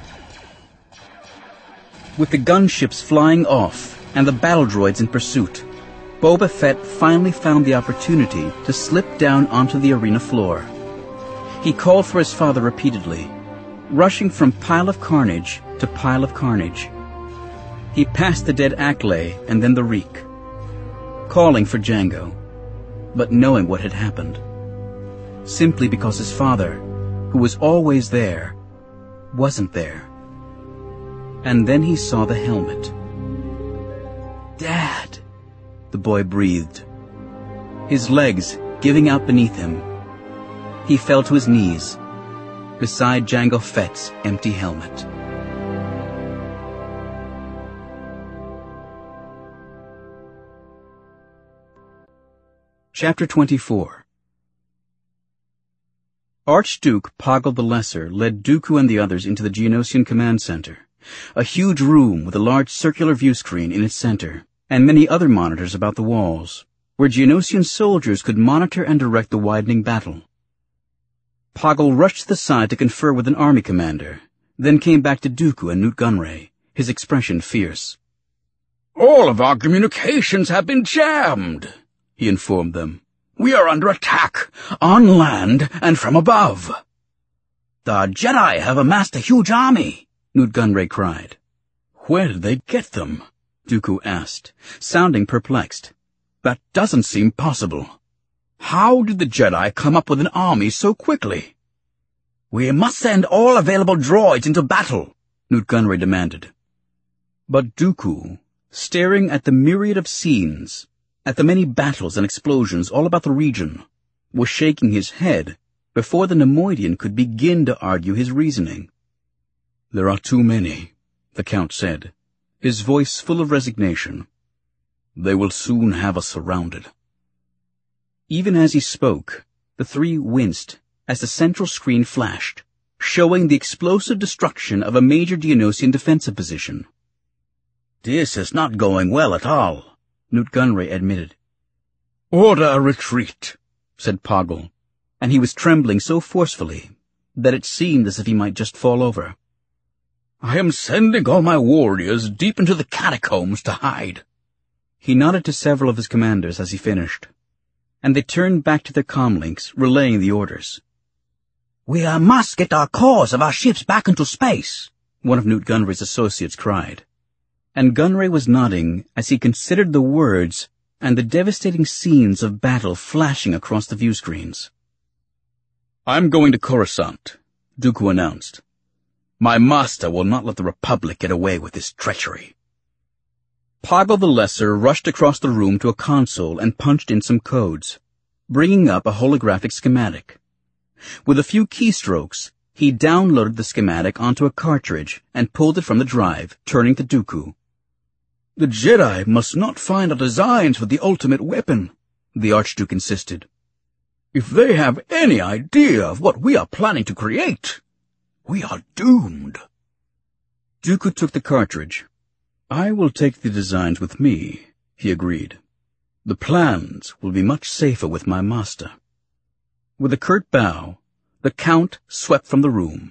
With the gunships flying off and the battle droids in pursuit, Boba Fett finally found the opportunity to slip down onto the arena floor. He called for his father repeatedly, rushing from pile of carnage to pile of carnage. He passed the dead Acklay and then the Reek, calling for Jango, but knowing what had happened. Simply because his father, who was always there, wasn't there. And then he saw the helmet. "Dad," the boy breathed, his legs giving out beneath him. He fell to his knees, beside Jango Fett's empty helmet. Chapter 24. Archduke Poggle the Lesser led Dooku and the others into the Geonosian Command Center, a huge room with a large circular view screen in its center, and many other monitors about the walls, where Geonosian soldiers could monitor and direct the widening battle. Poggle rushed to the side to confer with an army commander, then came back to Dooku and Nute Gunray, his expression fierce. "All of our communications have been jammed," he informed them. "We are under attack, on land and from above." "The Jedi have amassed a huge army," Nute Gunray cried. "Where did they get them?" Dooku asked, sounding perplexed. "That doesn't seem possible. How did the Jedi come up with an army so quickly?" "We must send all available droids into battle," Nute Gunray demanded. But Dooku, staring at the myriad of scenes, at the many battles and explosions all about the region, was shaking his head before the Nemoidian could begin to argue his reasoning. "There are too many," the Count said, his voice full of resignation. "They will soon have us surrounded." Even as he spoke, the three winced as the central screen flashed, showing the explosive destruction of a major Geonosian defensive position. "This is not going well at all," Nute Gunray admitted. "Order a retreat," said Poggle, and he was trembling so forcefully that it seemed as if he might just fall over. "I am sending all my warriors deep into the catacombs to hide." He nodded to several of his commanders as he finished, and they turned back to their comlinks, relaying the orders. "We must get our cores of our ships back into space," one of Nute Gunray's associates cried. And Gunray was nodding as he considered the words and the devastating scenes of battle flashing across the view screens. I'm going to Coruscant, Dooku announced. My master will not let the Republic get away with this treachery. Poggle the Lesser rushed across the room to a console and punched in some codes, bringing up a holographic schematic. With a few keystrokes, he downloaded the schematic onto a cartridge and pulled it from the drive, turning to Dooku. The Jedi must not find our designs for the ultimate weapon, the Archduke insisted. If they have any idea of what we are planning to create, we are doomed. Dooku took the cartridge. I will take the designs with me, he agreed. The plans will be much safer with my master. With a curt bow, the Count swept from the room.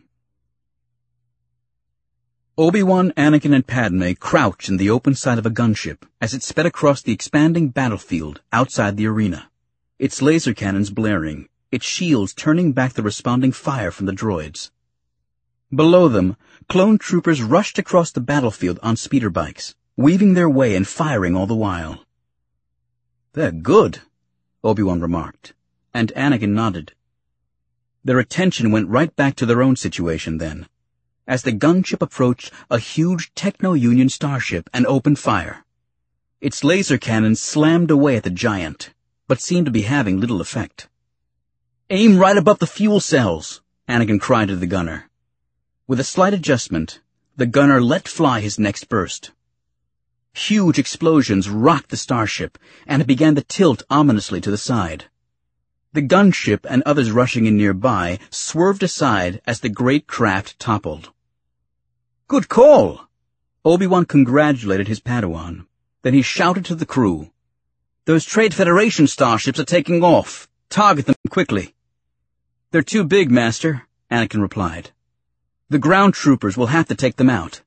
Obi-Wan, Anakin, and Padme crouched in the open side of a gunship as it sped across the expanding battlefield outside the arena, its laser cannons blaring, its shields turning back the responding fire from the droids. Below them, clone troopers rushed across the battlefield on speeder bikes, weaving their way and firing all the while. They're good, Obi-Wan remarked, and Anakin nodded. Their attention went right back to their own situation then, as the gunship approached a huge Techno-Union starship and opened fire. Its laser cannons slammed away at the giant, but seemed to be having little effect. Aim right above the fuel cells, Anakin cried to the gunner. With a slight adjustment, the gunner let fly his next burst. Huge explosions rocked the starship, and it began to tilt ominously to the side. The gunship and others rushing in nearby swerved aside as the great craft toppled. Good call! Obi-Wan congratulated his Padawan. Then he shouted to the crew. Those Trade Federation starships are taking off. Target them quickly. They're too big, Master, Anakin replied. The ground troopers will have to take them out.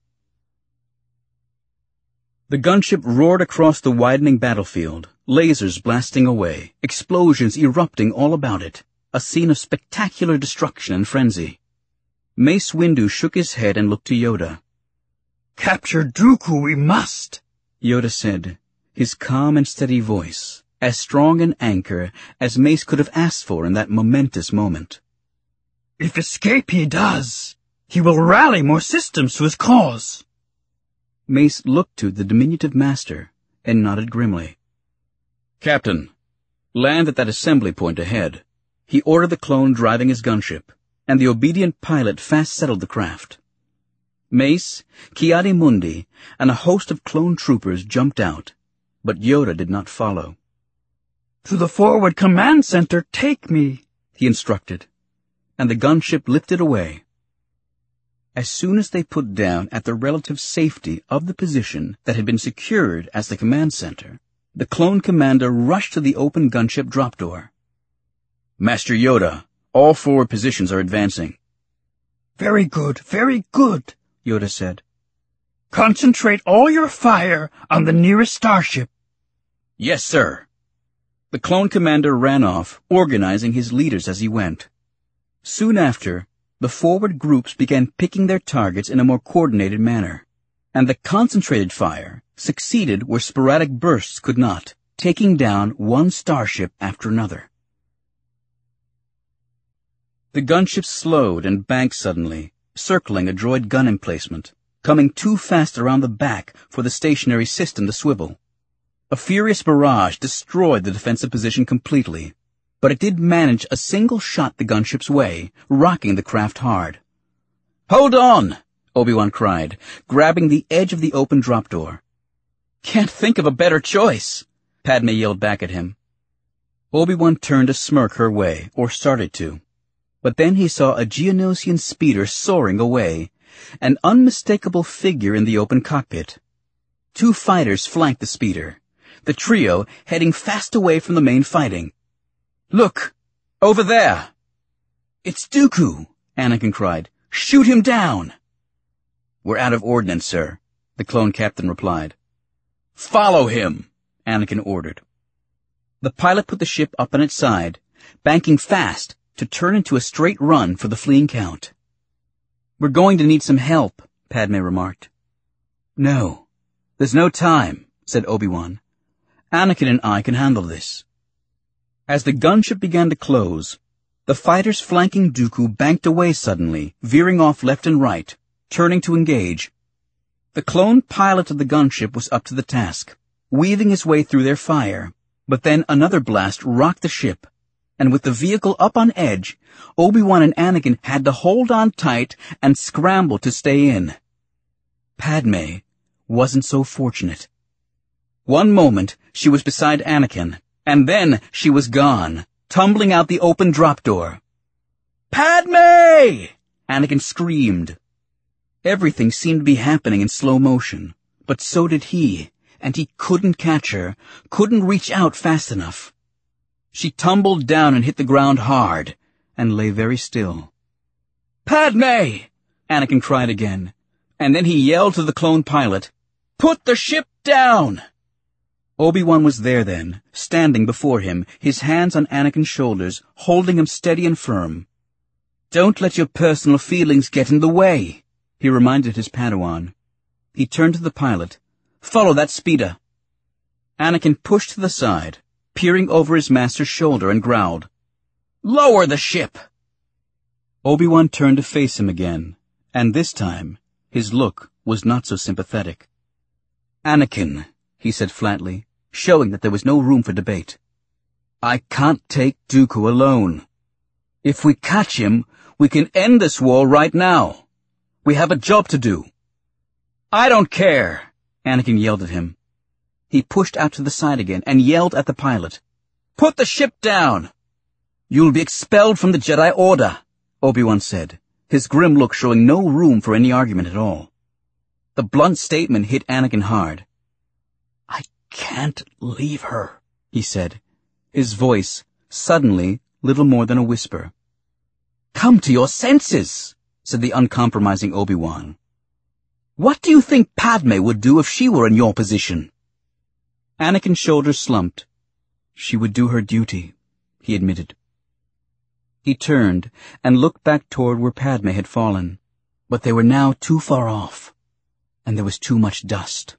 The gunship roared across the widening battlefield, lasers blasting away, explosions erupting all about it, a scene of spectacular destruction and frenzy. Mace Windu shook his head and looked to Yoda. Capture Dooku we must, Yoda said, his calm and steady voice, as strong an anchor as Mace could have asked for in that momentous moment. If escape he does, he will rally more systems to his cause. Mace looked to the diminutive master and nodded grimly. Captain, land at that assembly point ahead. He ordered the clone driving his gunship, and the obedient pilot fast settled the craft. Mace, Ki-Adi-Mundi, and a host of clone troopers jumped out, but Yoda did not follow. To the forward command center, take me, he instructed, and the gunship lifted away. As soon as they put down at the relative safety of the position that had been secured as the command center, the clone commander rushed to the open gunship drop door. Master Yoda, all forward positions are advancing. Very good, Yoda said. Concentrate all your fire on the nearest starship. Yes, sir. The clone commander ran off, organizing his leaders as he went. Soon after, the forward groups began picking their targets in a more coordinated manner, and the concentrated fire succeeded where sporadic bursts could not, taking down one starship after another. The gunship slowed and banked suddenly, circling a droid gun emplacement, coming too fast around the back for the stationary system to swivel. A furious barrage destroyed the defensive position completely, but it did manage a single shot the gunship's way, rocking the craft hard. Hold on! Obi-Wan cried, grabbing the edge of the open drop door. Can't think of a better choice, Padme yelled back at him. Obi-Wan turned to smirk her way, or started to. But then he saw a Geonosian speeder soaring away, an unmistakable figure in the open cockpit. 2 fighters flanked the speeder, the trio heading fast away from the main fighting. Look! Over there! It's Dooku! Anakin cried. Shoot him down! We're out of ordnance, sir, the clone captain replied. Follow him! Anakin ordered. The pilot put the ship up on its side, banking fast to turn into a straight run for the fleeing Count. We're going to need some help, Padme remarked. No, there's no time, said Obi-Wan. Anakin and I can handle this. As the gunship began to close, The fighters flanking Dooku banked away suddenly, veering off left and right, turning to engage. The clone pilot of the gunship was up to the task, weaving his way through their fire, but then another blast rocked the ship, and with the vehicle up on edge, Obi-Wan and Anakin had to hold on tight and scramble to stay in. Padme wasn't so fortunate. One moment, she was beside Anakin, and then she was gone, tumbling out the open drop door. "Padme!" Anakin screamed. Everything seemed to be happening in slow motion, but so did he, and he couldn't catch her, couldn't reach out fast enough. She tumbled down and hit the ground hard, and lay very still. "Padme!" Anakin cried again, and then he yelled to the clone pilot, "Put the ship down!" Obi-Wan was there then, standing before him, his hands on Anakin's shoulders, holding him steady and firm. "Don't let your personal feelings get in the way," he reminded his Padawan. He turned to the pilot. "Follow that speeder." Anakin pushed to the side, peering over his master's shoulder, and growled, "Lower the ship!" Obi-Wan turned to face him again, and this time his look was not so sympathetic. "Anakin," he said flatly, showing that there was no room for debate, "I can't take Dooku alone. If we catch him, we can end this war right now. We have a job to do." "I don't care," Anakin yelled at him. He pushed out to the side again and yelled at the pilot, "Put the ship down!" "You'll be expelled from the Jedi Order," Obi-Wan said, his grim look showing no room for any argument at all. The blunt statement hit Anakin hard. "I can't leave her," he said, his voice suddenly little more than a whisper. "Come to your senses," said the uncompromising Obi-Wan. "What do you think Padme would do if she were in your position?" Anakin's shoulders slumped. "She would do her duty," he admitted. He turned and looked back toward where Padme had fallen, but they were now too far off, and there was too much dust.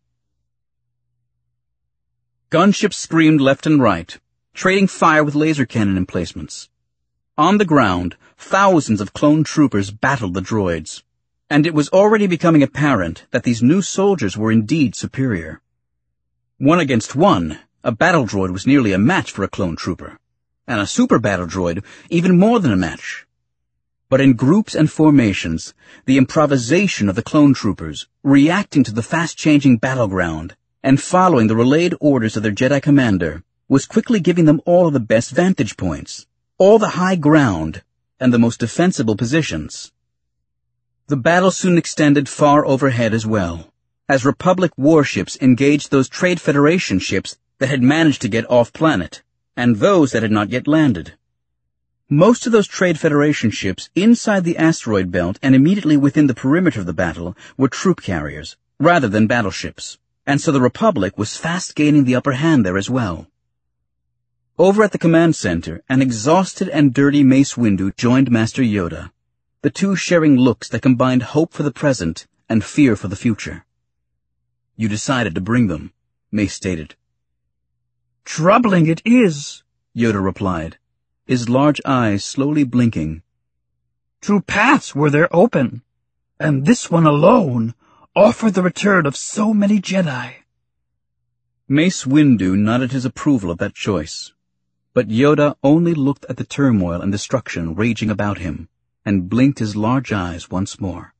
Gunships screamed left and right, trading fire with laser cannon emplacements. On the ground, thousands of clone troopers battled the droids, and it was already becoming apparent that these new soldiers were indeed superior. One against one, a battle droid was nearly a match for a clone trooper, and a super battle droid even more than a match. But in groups and formations, the improvisation of the clone troopers, reacting to the fast-changing battleground, and following the relayed orders of their Jedi commander, was quickly giving them all of the best vantage points, all the high ground, and the most defensible positions. The battle soon extended far overhead as well, as Republic warships engaged those Trade Federation ships that had managed to get off-planet, and those that had not yet landed. Most of those Trade Federation ships inside the asteroid belt and immediately within the perimeter of the battle were troop carriers, rather than battleships, and so the Republic was fast gaining the upper hand there as well. Over at the command center, an exhausted and dirty Mace Windu joined Master Yoda, the two sharing looks that combined hope for the present and fear for the future. "You decided to bring them," Mace stated. "Troubling it is," Yoda replied, his large eyes slowly blinking. "Two paths were there open, and this one alone offered the return of so many Jedi." Mace Windu nodded his approval of that choice, but Yoda only looked at the turmoil and destruction raging about him, and blinked his large eyes once more.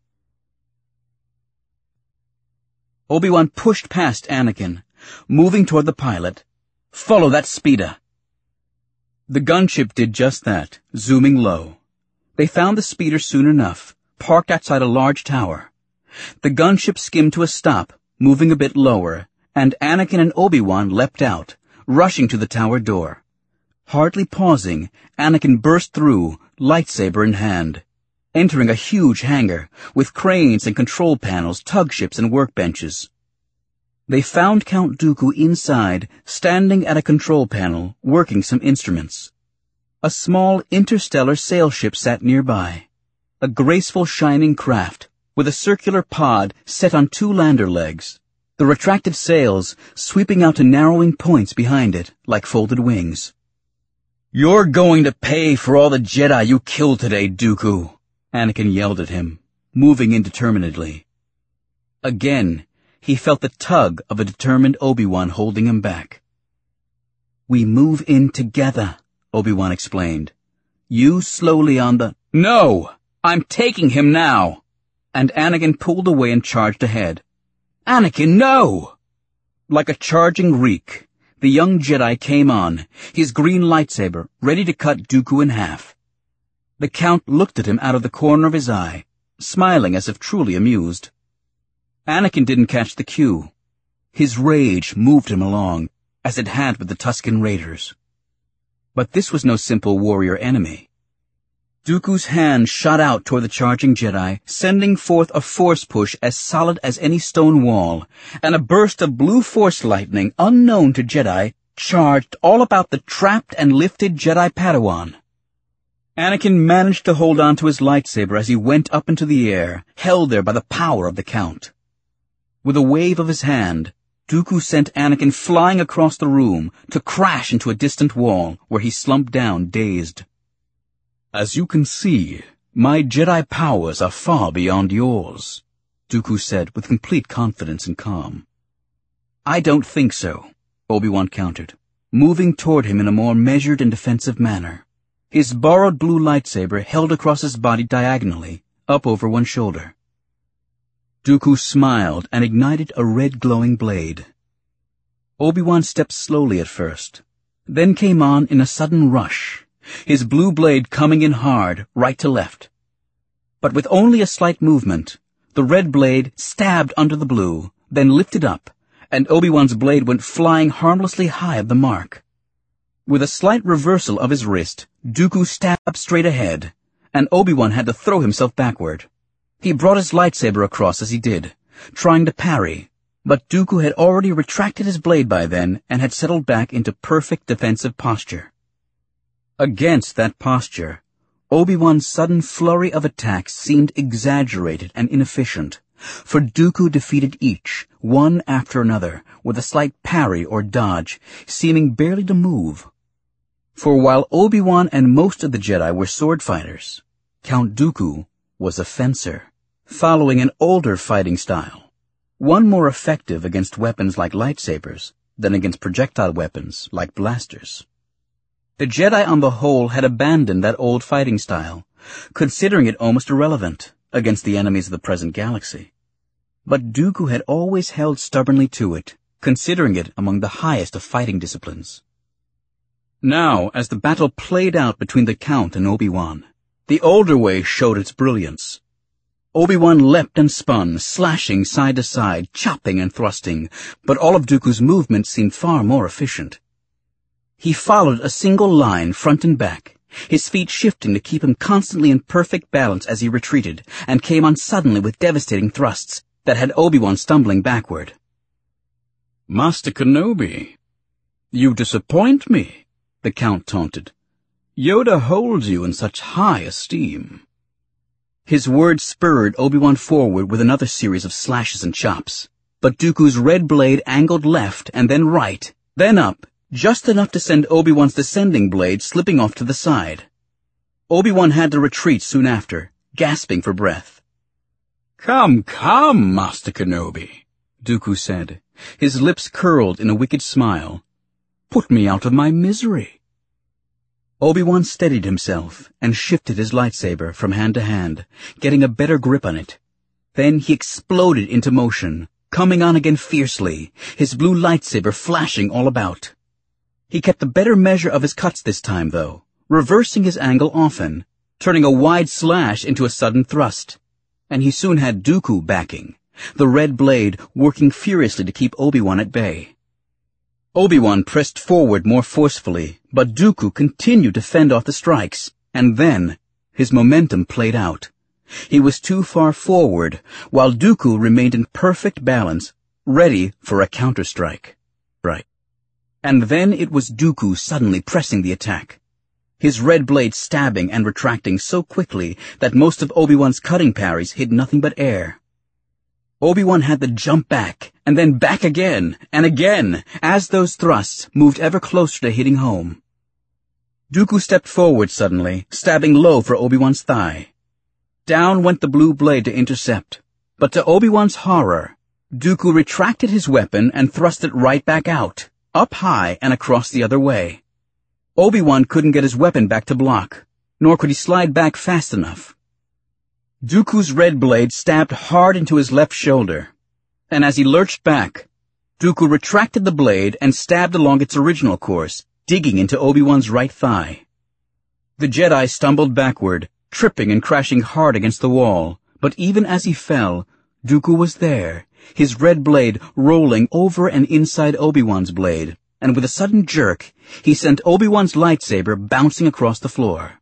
Obi-Wan pushed past Anakin, moving toward the pilot. "Follow that speeder." The gunship did just that, zooming low. They found the speeder soon enough, parked outside a large tower. The gunship skimmed to a stop, moving a bit lower, and Anakin and Obi-Wan leapt out, rushing to the tower door. Hardly pausing, Anakin burst through, lightsaber in hand, entering a huge hangar, with cranes and control panels, tug ships and workbenches. They found Count Dooku inside, standing at a control panel, working some instruments. A small interstellar sailship sat nearby, a graceful shining craft, with a circular pod set on two lander legs, the retracted sails sweeping out to narrowing points behind it, like folded wings. "You're going to pay for all the Jedi you killed today, Dooku," Anakin yelled at him, moving in determinedly. Again, he felt the tug of a determined Obi-Wan holding him back. "We move in together," Obi-Wan explained. "You slowly on the—" "No! I'm taking him now!" And Anakin pulled away and charged ahead. "Anakin, no!" Like a charging reek, the young Jedi came on, his green lightsaber ready to cut Dooku in half. The Count looked at him out of the corner of his eye, smiling as if truly amused. Anakin didn't catch the cue. His rage moved him along, as it had with the Tusken Raiders. But this was no simple warrior enemy. Dooku's hand shot out toward the charging Jedi, sending forth a force push as solid as any stone wall, and a burst of blue force lightning unknown to Jedi charged all about the trapped and lifted Jedi Padawan. Anakin managed to hold on to his lightsaber as he went up into the air, held there by the power of the Count. With a wave of his hand, Dooku sent Anakin flying across the room to crash into a distant wall where he slumped down dazed. "As you can see, my Jedi powers are far beyond yours," Dooku said with complete confidence and calm. "I don't think so," Obi-Wan countered, moving toward him in a more measured and defensive manner, his borrowed blue lightsaber held across his body diagonally, up over one shoulder. Dooku smiled and ignited a red glowing blade. Obi-Wan stepped slowly at first, then came on in a sudden rush, his blue blade coming in hard, right to left. But with only a slight movement, the red blade stabbed under the blue, then lifted up, and Obi-Wan's blade went flying harmlessly high of the mark. With a slight reversal of his wrist, Dooku stabbed straight ahead, and Obi-Wan had to throw himself backward. He brought his lightsaber across as he did, trying to parry, but Dooku had already retracted his blade by then and had settled back into perfect defensive posture. Against that posture, Obi-Wan's sudden flurry of attacks seemed exaggerated and inefficient, for Dooku defeated each, one after another, with a slight parry or dodge, seeming barely to move. For while Obi-Wan and most of the Jedi were sword fighters, Count Dooku was a fencer, following an older fighting style, one more effective against weapons like lightsabers than against projectile weapons like blasters. The Jedi on the whole had abandoned that old fighting style, considering it almost irrelevant against the enemies of the present galaxy. But Dooku had always held stubbornly to it, considering it among the highest of fighting disciplines. Now, as the battle played out between the Count and Obi-Wan, the older way showed its brilliance. Obi-Wan leapt and spun, slashing side to side, chopping and thrusting, but all of Dooku's movements seemed far more efficient. He followed a single line front and back, his feet shifting to keep him constantly in perfect balance as he retreated, and came on suddenly with devastating thrusts that had Obi-Wan stumbling backward. "Master Kenobi, you disappoint me," the Count taunted. "Yoda holds you in such high esteem." His words spurred Obi-Wan forward with another series of slashes and chops, but Dooku's red blade angled left and then right, then up, just enough to send Obi-Wan's descending blade slipping off to the side. Obi-Wan had to retreat soon after, gasping for breath. Come, Master Kenobi," Dooku said, his lips curled in a wicked smile. "Put me out of my misery." Obi-Wan steadied himself and shifted his lightsaber from hand to hand, getting a better grip on it. Then he exploded into motion, coming on again fiercely, his blue lightsaber flashing all about. He kept a better measure of his cuts this time, though, reversing his angle often, turning a wide slash into a sudden thrust. And he soon had Dooku backing, the red blade working furiously to keep Obi-Wan at bay. Obi-Wan pressed forward more forcefully, but Dooku continued to fend off the strikes, and then his momentum played out. He was too far forward, while Dooku remained in perfect balance, ready for a counterstrike. And then it was Dooku suddenly pressing the attack, his red blade stabbing and retracting so quickly that most of Obi-Wan's cutting parries hit nothing but air. Obi-Wan had to jump back, and then back again, and again, as those thrusts moved ever closer to hitting home. Dooku stepped forward suddenly, stabbing low for Obi-Wan's thigh. Down went the blue blade to intercept, but to Obi-Wan's horror, Dooku retracted his weapon and thrust it right back out, up high and across the other way. Obi-Wan couldn't get his weapon back to block, nor could he slide back fast enough. Dooku's red blade stabbed hard into his left shoulder, and as he lurched back, Dooku retracted the blade and stabbed along its original course, digging into Obi-Wan's right thigh. The Jedi stumbled backward, tripping and crashing hard against the wall, but even as he fell, Dooku was there, his red blade rolling over and inside Obi-Wan's blade, and with a sudden jerk, he sent Obi-Wan's lightsaber bouncing across the floor.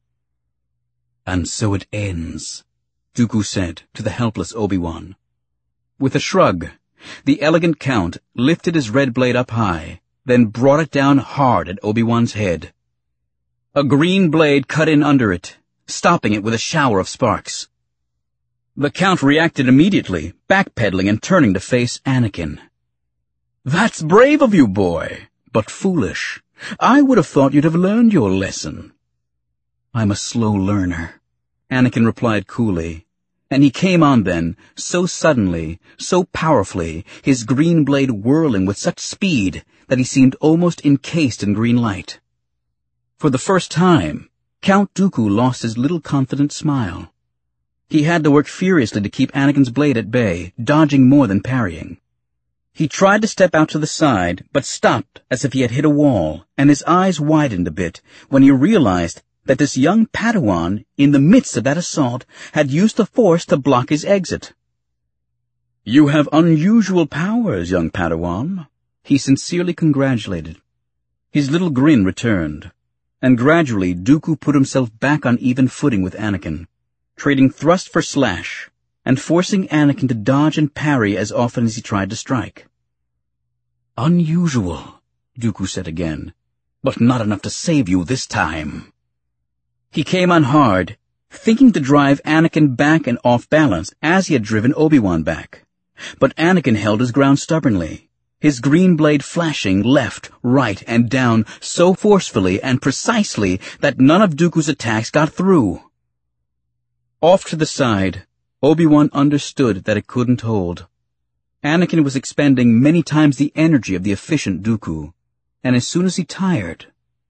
"And so it ends," Dooku said to the helpless Obi-Wan. With a shrug, the elegant Count lifted his red blade up high, then brought it down hard at Obi-Wan's head. A green blade cut in under it, stopping it with a shower of sparks. The Count reacted immediately, backpedaling and turning to face Anakin. "That's brave of you, boy, but foolish. I would have thought you'd have learned your lesson." "I'm a slow learner," Anakin replied coolly, and he came on then, so suddenly, so powerfully, his green blade whirling with such speed that he seemed almost encased in green light. For the first time, Count Dooku lost his little confident smile. He had to work furiously to keep Anakin's blade at bay, dodging more than parrying. He tried to step out to the side, but stopped as if he had hit a wall, and his eyes widened a bit when he realized that this young Padawan, in the midst of that assault, had used the Force to block his exit. "You have unusual powers, young Padawan," he sincerely congratulated. His little grin returned, and gradually Dooku put himself back on even footing with Anakin, trading thrust for slash, and forcing Anakin to dodge and parry as often as he tried to strike. "Unusual," Dooku said again, "but not enough to save you this time." He came on hard, thinking to drive Anakin back and off balance as he had driven Obi-Wan back. But Anakin held his ground stubbornly, his green blade flashing left, right, and down so forcefully and precisely that none of Dooku's attacks got through. Off to the side, Obi-Wan understood that it couldn't hold. Anakin was expending many times the energy of the efficient Dooku, and as soon as he tired,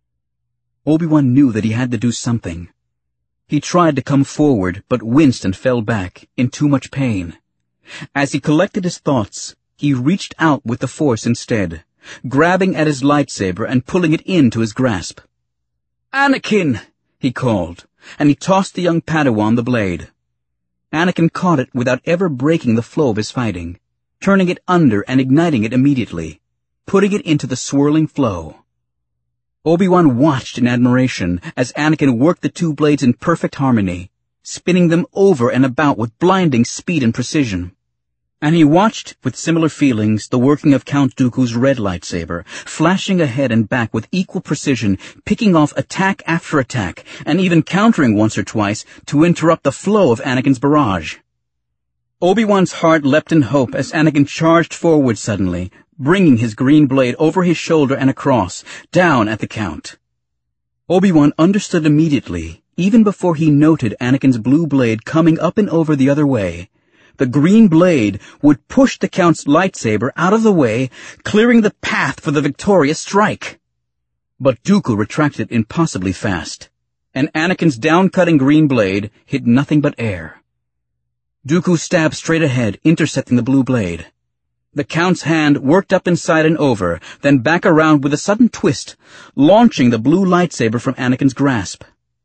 Obi-Wan knew that he had to do something. He tried to come forward, but winced and fell back, in too much pain. As he collected his thoughts, he reached out with the Force instead, grabbing at his lightsaber and pulling it into his grasp. "Anakin!" he called, and he tossed the young Padawan the blade. Anakin caught it without ever breaking the flow of his fighting, turning it under and igniting it immediately, putting it into the swirling flow. Obi-Wan watched in admiration as Anakin worked the two blades in perfect harmony, spinning them over and about with blinding speed and precision. And he watched, with similar feelings, the working of Count Dooku's red lightsaber, flashing ahead and back with equal precision, picking off attack after attack, and even countering once or twice to interrupt the flow of Anakin's barrage. Obi-Wan's heart leapt in hope as Anakin charged forward suddenly, bringing his green blade over his shoulder and across, down at the Count. Obi-Wan understood immediately, even before he noted Anakin's blue blade coming up and over the other way. The green blade would push the Count's lightsaber out of the way, clearing the path for the victorious strike. But Dooku retracted impossibly fast, and Anakin's down-cutting green blade hit nothing but air. Dooku stabbed straight ahead, intercepting the blue blade. The Count's hand worked up inside and over, then back around with a sudden twist, launching the blue lightsaber from Anakin's grasp.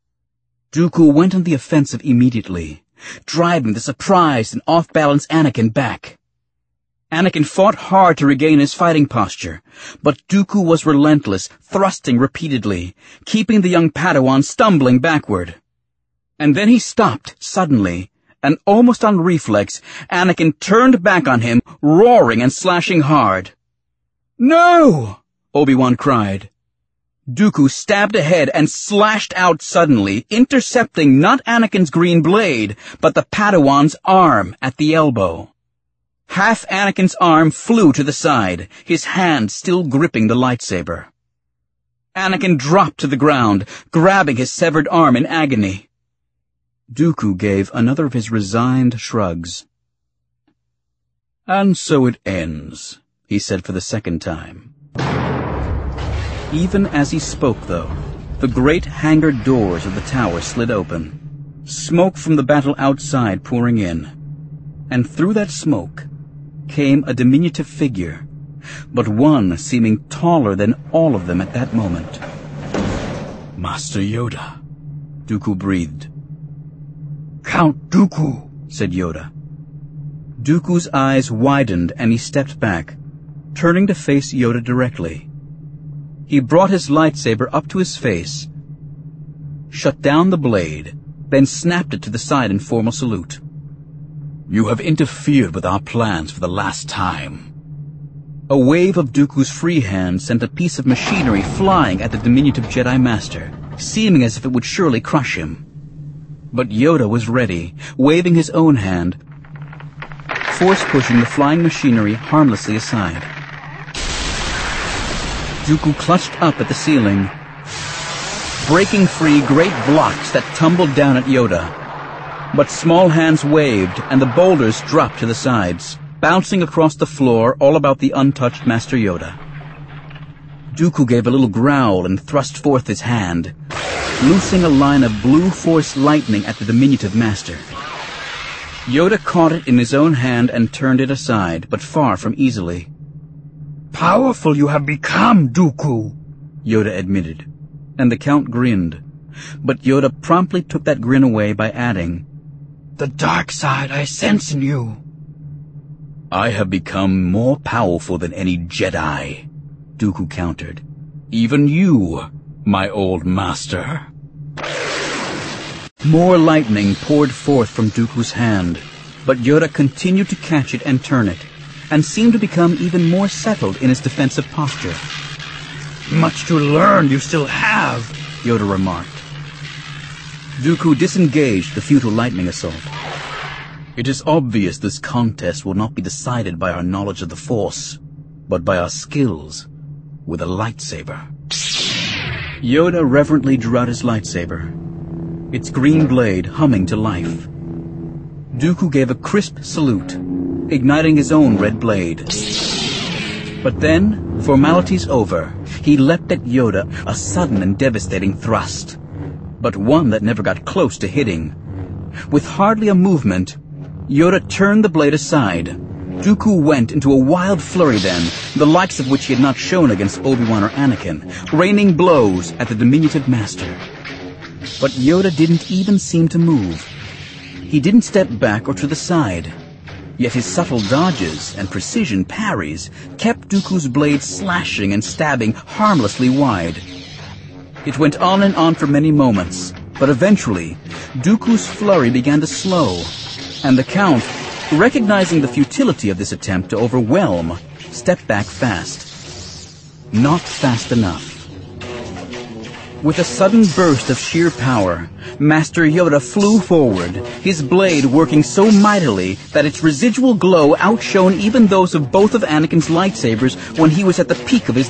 Dooku went on the offensive immediately, driving the surprised and off-balanced Anakin back. Anakin fought hard to regain his fighting posture, but Dooku was relentless, thrusting repeatedly, keeping the young Padawan stumbling backward. And then he stopped suddenly, and almost on reflex, Anakin turned back on him, roaring and slashing hard. "No!" Obi-Wan cried. Dooku stabbed ahead and slashed out suddenly, intercepting not Anakin's green blade, but the Padawan's arm at the elbow. Half Anakin's arm flew to the side, his hand still gripping the lightsaber. Anakin dropped to the ground, grabbing his severed arm in agony. Dooku gave another of his resigned shrugs. "And so it ends," he said for the second time. Even as he spoke, though, the great hangar doors of the tower slid open, smoke from the battle outside pouring in, and through that smoke came a diminutive figure, but one seeming taller than all of them at that moment. "Master Yoda," Dooku breathed. "Count Dooku," said Yoda. Dooku's eyes widened and he stepped back, turning to face Yoda directly. He brought his lightsaber up to his face, shut down the blade, then snapped it to the side in formal salute. "You have interfered with our plans for the last time." A wave of Dooku's free hand sent a piece of machinery flying at the diminutive Jedi Master, seeming as if it would surely crush him. But Yoda was ready, waving his own hand, force-pushing the flying machinery harmlessly aside. Dooku clutched up at the ceiling, breaking free great blocks that tumbled down at Yoda. But small hands waved, and the boulders dropped to the sides, bouncing across the floor all about the untouched Master Yoda. Dooku gave a little growl and thrust forth his hand, loosing a line of blue force lightning at the diminutive Master. Yoda caught it in his own hand and turned it aside, but far from easily. "Powerful you have become, Dooku," Yoda admitted, and the Count grinned. But Yoda promptly took that grin away by adding, "The dark side I sense in you." "I have become more powerful than any Jedi," Dooku countered. "Even you, my old master." More lightning poured forth from Dooku's hand, but Yoda continued to catch it and turn it, and seemed to become even more settled in his defensive posture. "Much to learn you still have," Yoda remarked. Dooku disengaged the futile lightning assault. "It is obvious this contest will not be decided by our knowledge of the Force, but by our skills with a lightsaber." Yoda reverently drew out his lightsaber, its green blade humming to life. Dooku gave a crisp salute, igniting his own red blade. But then, formalities over, he leapt at Yoda, a sudden and devastating thrust, but one that never got close to hitting. With hardly a movement, Yoda turned the blade aside. Dooku went into a wild flurry then, the likes of which he had not shown against Obi-Wan or Anakin, raining blows at the diminutive Master. But Yoda didn't even seem to move. He didn't step back or to the side. Yet his subtle dodges and precision parries kept Dooku's blade slashing and stabbing harmlessly wide. It went on and on for many moments, but eventually, Dooku's flurry began to slow, and the Count, recognizing the futility of this attempt to overwhelm, stepped back fast. Not fast enough. With a sudden burst of sheer power, Master Yoda flew forward, his blade working so mightily that its residual glow outshone even those of both of Anakin's lightsabers when he was at the peak of his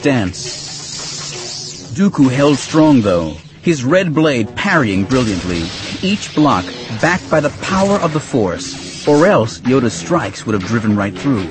dance. Dooku held strong, though, his red blade parrying brilliantly, each block backed by the power of the Force, or else Yoda's strikes would have driven right through.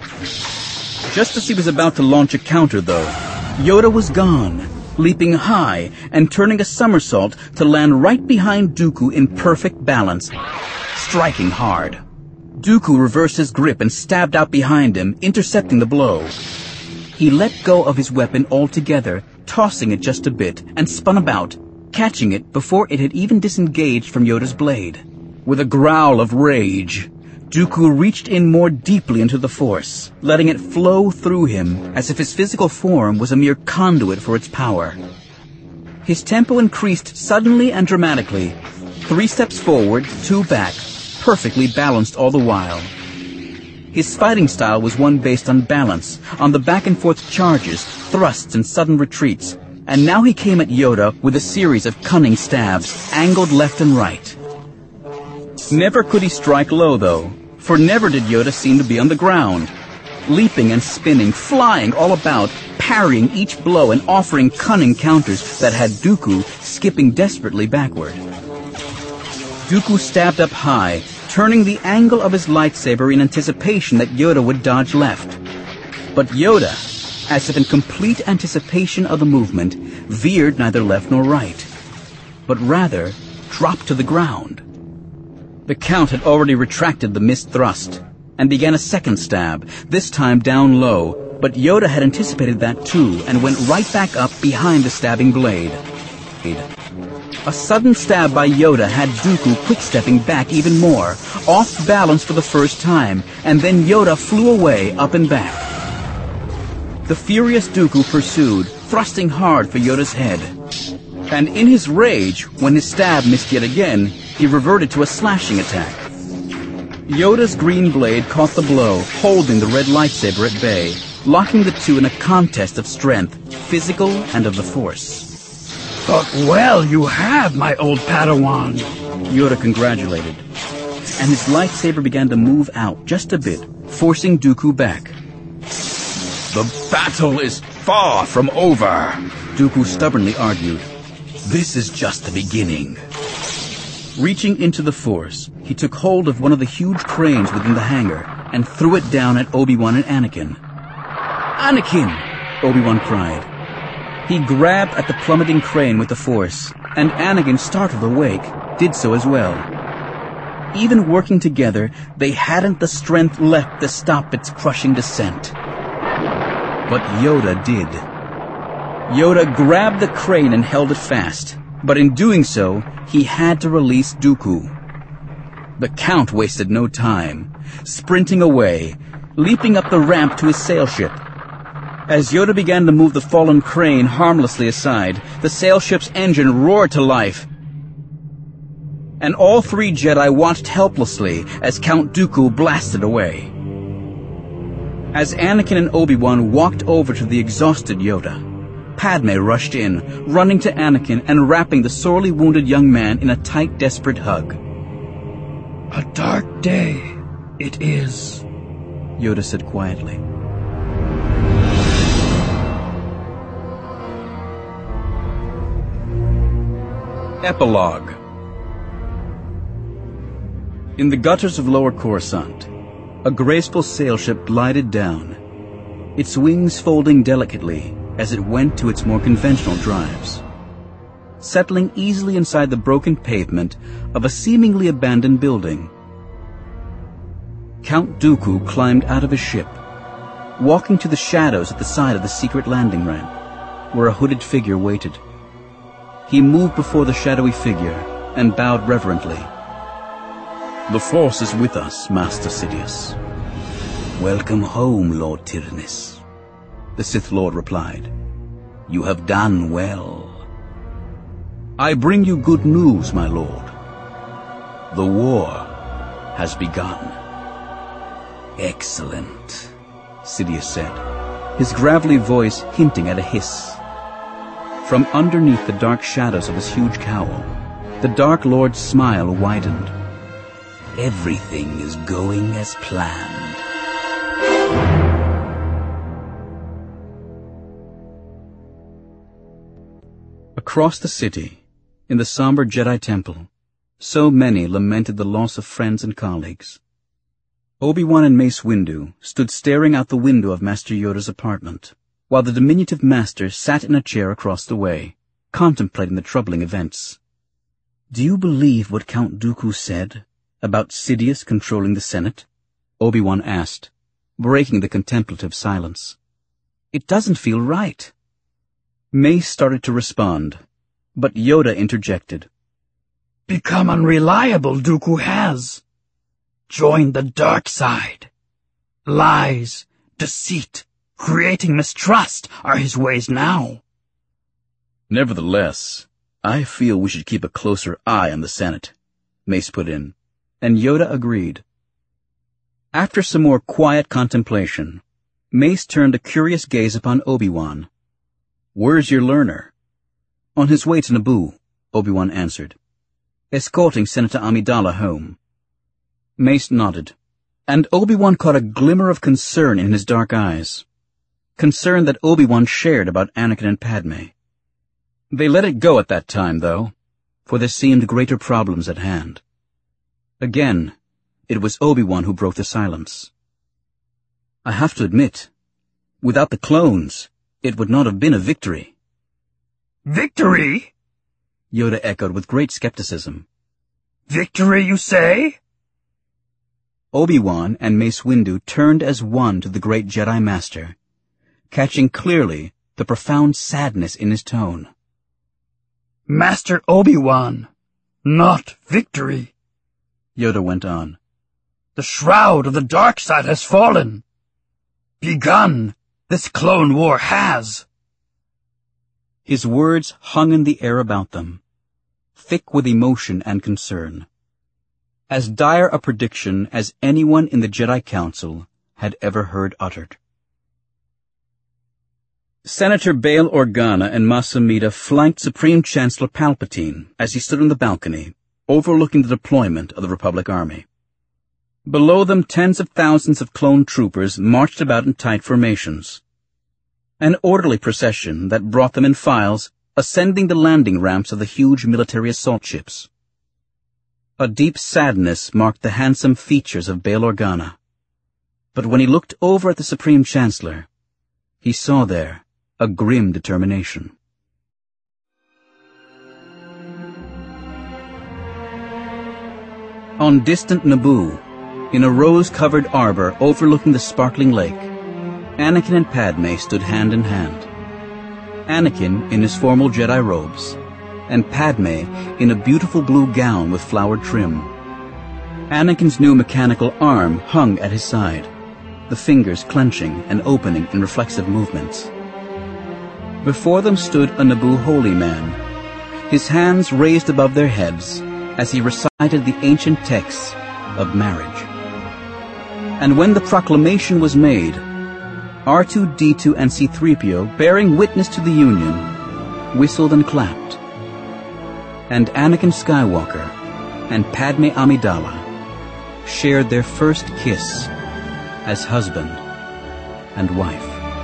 Just as he was about to launch a counter, though, Yoda was gone, leaping high and turning a somersault to land right behind Dooku in perfect balance, striking hard. Dooku reversed his grip and stabbed out behind him, intercepting the blow. He let go of his weapon altogether, tossing it just a bit, and spun about, catching it before it had even disengaged from Yoda's blade. With a growl of rage, Dooku reached in more deeply into the Force, letting it flow through him as if his physical form was a mere conduit for its power. His tempo increased suddenly and dramatically, 3 steps forward, 2 back, perfectly balanced all the while. His fighting style was one based on balance, on the back-and-forth charges, thrusts, and sudden retreats, and now he came at Yoda with a series of cunning stabs, angled left and right. Never could he strike low, though, for never did Yoda seem to be on the ground. Leaping and spinning, flying all about, parrying each blow and offering cunning counters that had Dooku skipping desperately backward. Dooku stabbed up high, turning the angle of his lightsaber in anticipation that Yoda would dodge left. But Yoda, as if in complete anticipation of the movement, veered neither left nor right, but rather dropped to the ground. The Count had already retracted the missed thrust and began a second stab, this time down low, but Yoda had anticipated that too and went right back up behind the stabbing blade. A sudden stab by Yoda had Dooku quick-stepping back even more, off balance for the first time, and then Yoda flew away up and back. The furious Dooku pursued, thrusting hard for Yoda's head. And in his rage, when his stab missed yet again, he reverted to a slashing attack. Yoda's green blade caught the blow, holding the red lightsaber at bay, locking the two in a contest of strength, physical and of the Force. Fought well you have, my old Padawan, Yoda congratulated, and his lightsaber began to move out just a bit, forcing Dooku back. The battle is far from over, Dooku stubbornly argued. This is just the beginning. Reaching into the Force, he took hold of one of the huge cranes within the hangar and threw it down at Obi-Wan and Anakin. "Anakin!" Obi-Wan cried. He grabbed at the plummeting crane with the Force, and Anakin, startled awake, did so as well. Even working together, they hadn't the strength left to stop its crushing descent. But Yoda did. Yoda grabbed the crane and held it fast, but in doing so, he had to release Dooku. The Count wasted no time, sprinting away, leaping up the ramp to his sailship. As Yoda began to move the fallen crane harmlessly aside, the sailship's engine roared to life, and all three Jedi watched helplessly as Count Dooku blasted away. As Anakin and Obi-Wan walked over to the exhausted Yoda, Padme rushed in, running to Anakin and wrapping the sorely wounded young man in a tight, desperate hug. "A dark day it is," Yoda said quietly. Epilogue. In the gutters of Lower Coruscant, a graceful sailship glided down, its wings folding delicately as it went to its more conventional drives, settling easily inside the broken pavement of a seemingly abandoned building. Count Dooku climbed out of his ship, walking to the shadows at the side of the secret landing ramp, where a hooded figure waited. He moved before the shadowy figure and bowed reverently. "The Force is with us, Master Sidious." "Welcome home, Lord Tyrannus," the Sith Lord replied. "You have done well." "I bring you good news, my lord. The war has begun." "Excellent," Sidious said, his gravelly voice hinting at a hiss. From underneath the dark shadows of his huge cowl, the Dark Lord's smile widened. "Everything is going as planned." Across the city, in the somber Jedi Temple, so many lamented the loss of friends and colleagues. Obi-Wan and Mace Windu stood staring out the window of Master Yoda's apartment, while the diminutive Master sat in a chair across the way, contemplating the troubling events. "Do you believe what Count Dooku said about Sidious controlling the Senate?" Obi-Wan asked, breaking the contemplative silence. "It doesn't feel right." Mace started to respond, but Yoda interjected. "Become unreliable, Dooku has. Joined the dark side. Lies, deceit, creating mistrust are his ways now." "Nevertheless, I feel we should keep a closer eye on the Senate," Mace put in, and Yoda agreed. After some more quiet contemplation, Mace turned a curious gaze upon Obi-Wan. "Where's your learner?" "On his way to Naboo," Obi-Wan answered, "escorting Senator Amidala home." Mace nodded, and Obi-Wan caught a glimmer of concern in his dark eyes. concern that Obi-Wan shared about Anakin and Padme. They let it go at that time, though, for there seemed greater problems at hand. Again, it was Obi-Wan who broke the silence. I have to admit, without the clones, it would not have been a victory. Victory? Yoda echoed with great skepticism. Victory, you say? Obi-Wan and Mace Windu turned as one to the great Jedi Master, catching clearly the profound sadness in his tone. Master Obi-Wan, not victory, Yoda went on. The shroud of the dark side has fallen. Begun, this clone war has. His words hung in the air about them, thick with emotion and concern. As dire a prediction as anyone in the Jedi Council had ever heard uttered. Senator Bail Organa and Mas Amedda flanked Supreme Chancellor Palpatine as he stood on the balcony, overlooking the deployment of the Republic Army. Below them, tens of thousands of clone troopers marched about in tight formations. An orderly procession that brought them in files, ascending the landing ramps of the huge military assault ships. A deep sadness marked the handsome features of Bail Organa. But when he looked over at the Supreme Chancellor, he saw there a grim determination. On distant Naboo, in a rose-covered arbor overlooking the sparkling lake, Anakin and Padme stood hand in hand. Anakin in his formal Jedi robes, and Padme in a beautiful blue gown with flowered trim. Anakin's new mechanical arm hung at his side, the fingers clenching and opening in reflexive movements. Before them stood a Naboo holy man, his hands raised above their heads as he recited the ancient texts of marriage. And when the proclamation was made, R2-D2 and C-3PO, bearing witness to the union, whistled and clapped. And Anakin Skywalker and Padme Amidala shared their first kiss as husband and wife.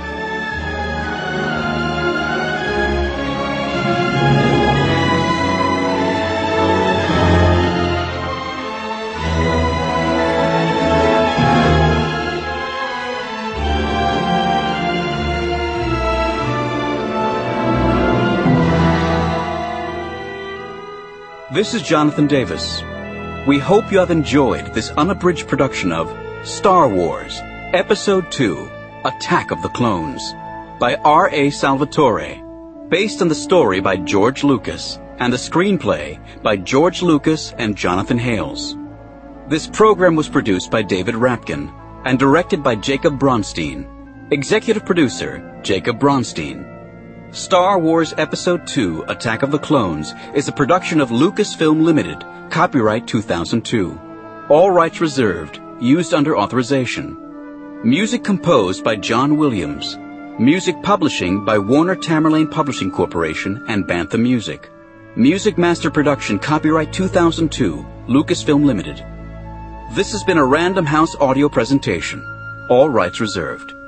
This is Jonathan Davis. We hope you have enjoyed this unabridged production of Star Wars, Episode 2, Attack of the Clones, by R.A. Salvatore, based on the story by George Lucas, and a screenplay by George Lucas and Jonathan Hales. This program was produced by David Rapkin, and directed by Jacob Bronstein. Executive producer, Jacob Bronstein. Star Wars Episode 2, Attack of the Clones, is a production of Lucasfilm Limited, copyright 2002. All rights reserved, used under authorization. Music composed by John Williams. Music publishing by Warner Tamerlane Publishing Corporation and Bantha Music. Music Master Production, copyright 2002, Lucasfilm Limited. This has been a Random House audio presentation. All rights reserved.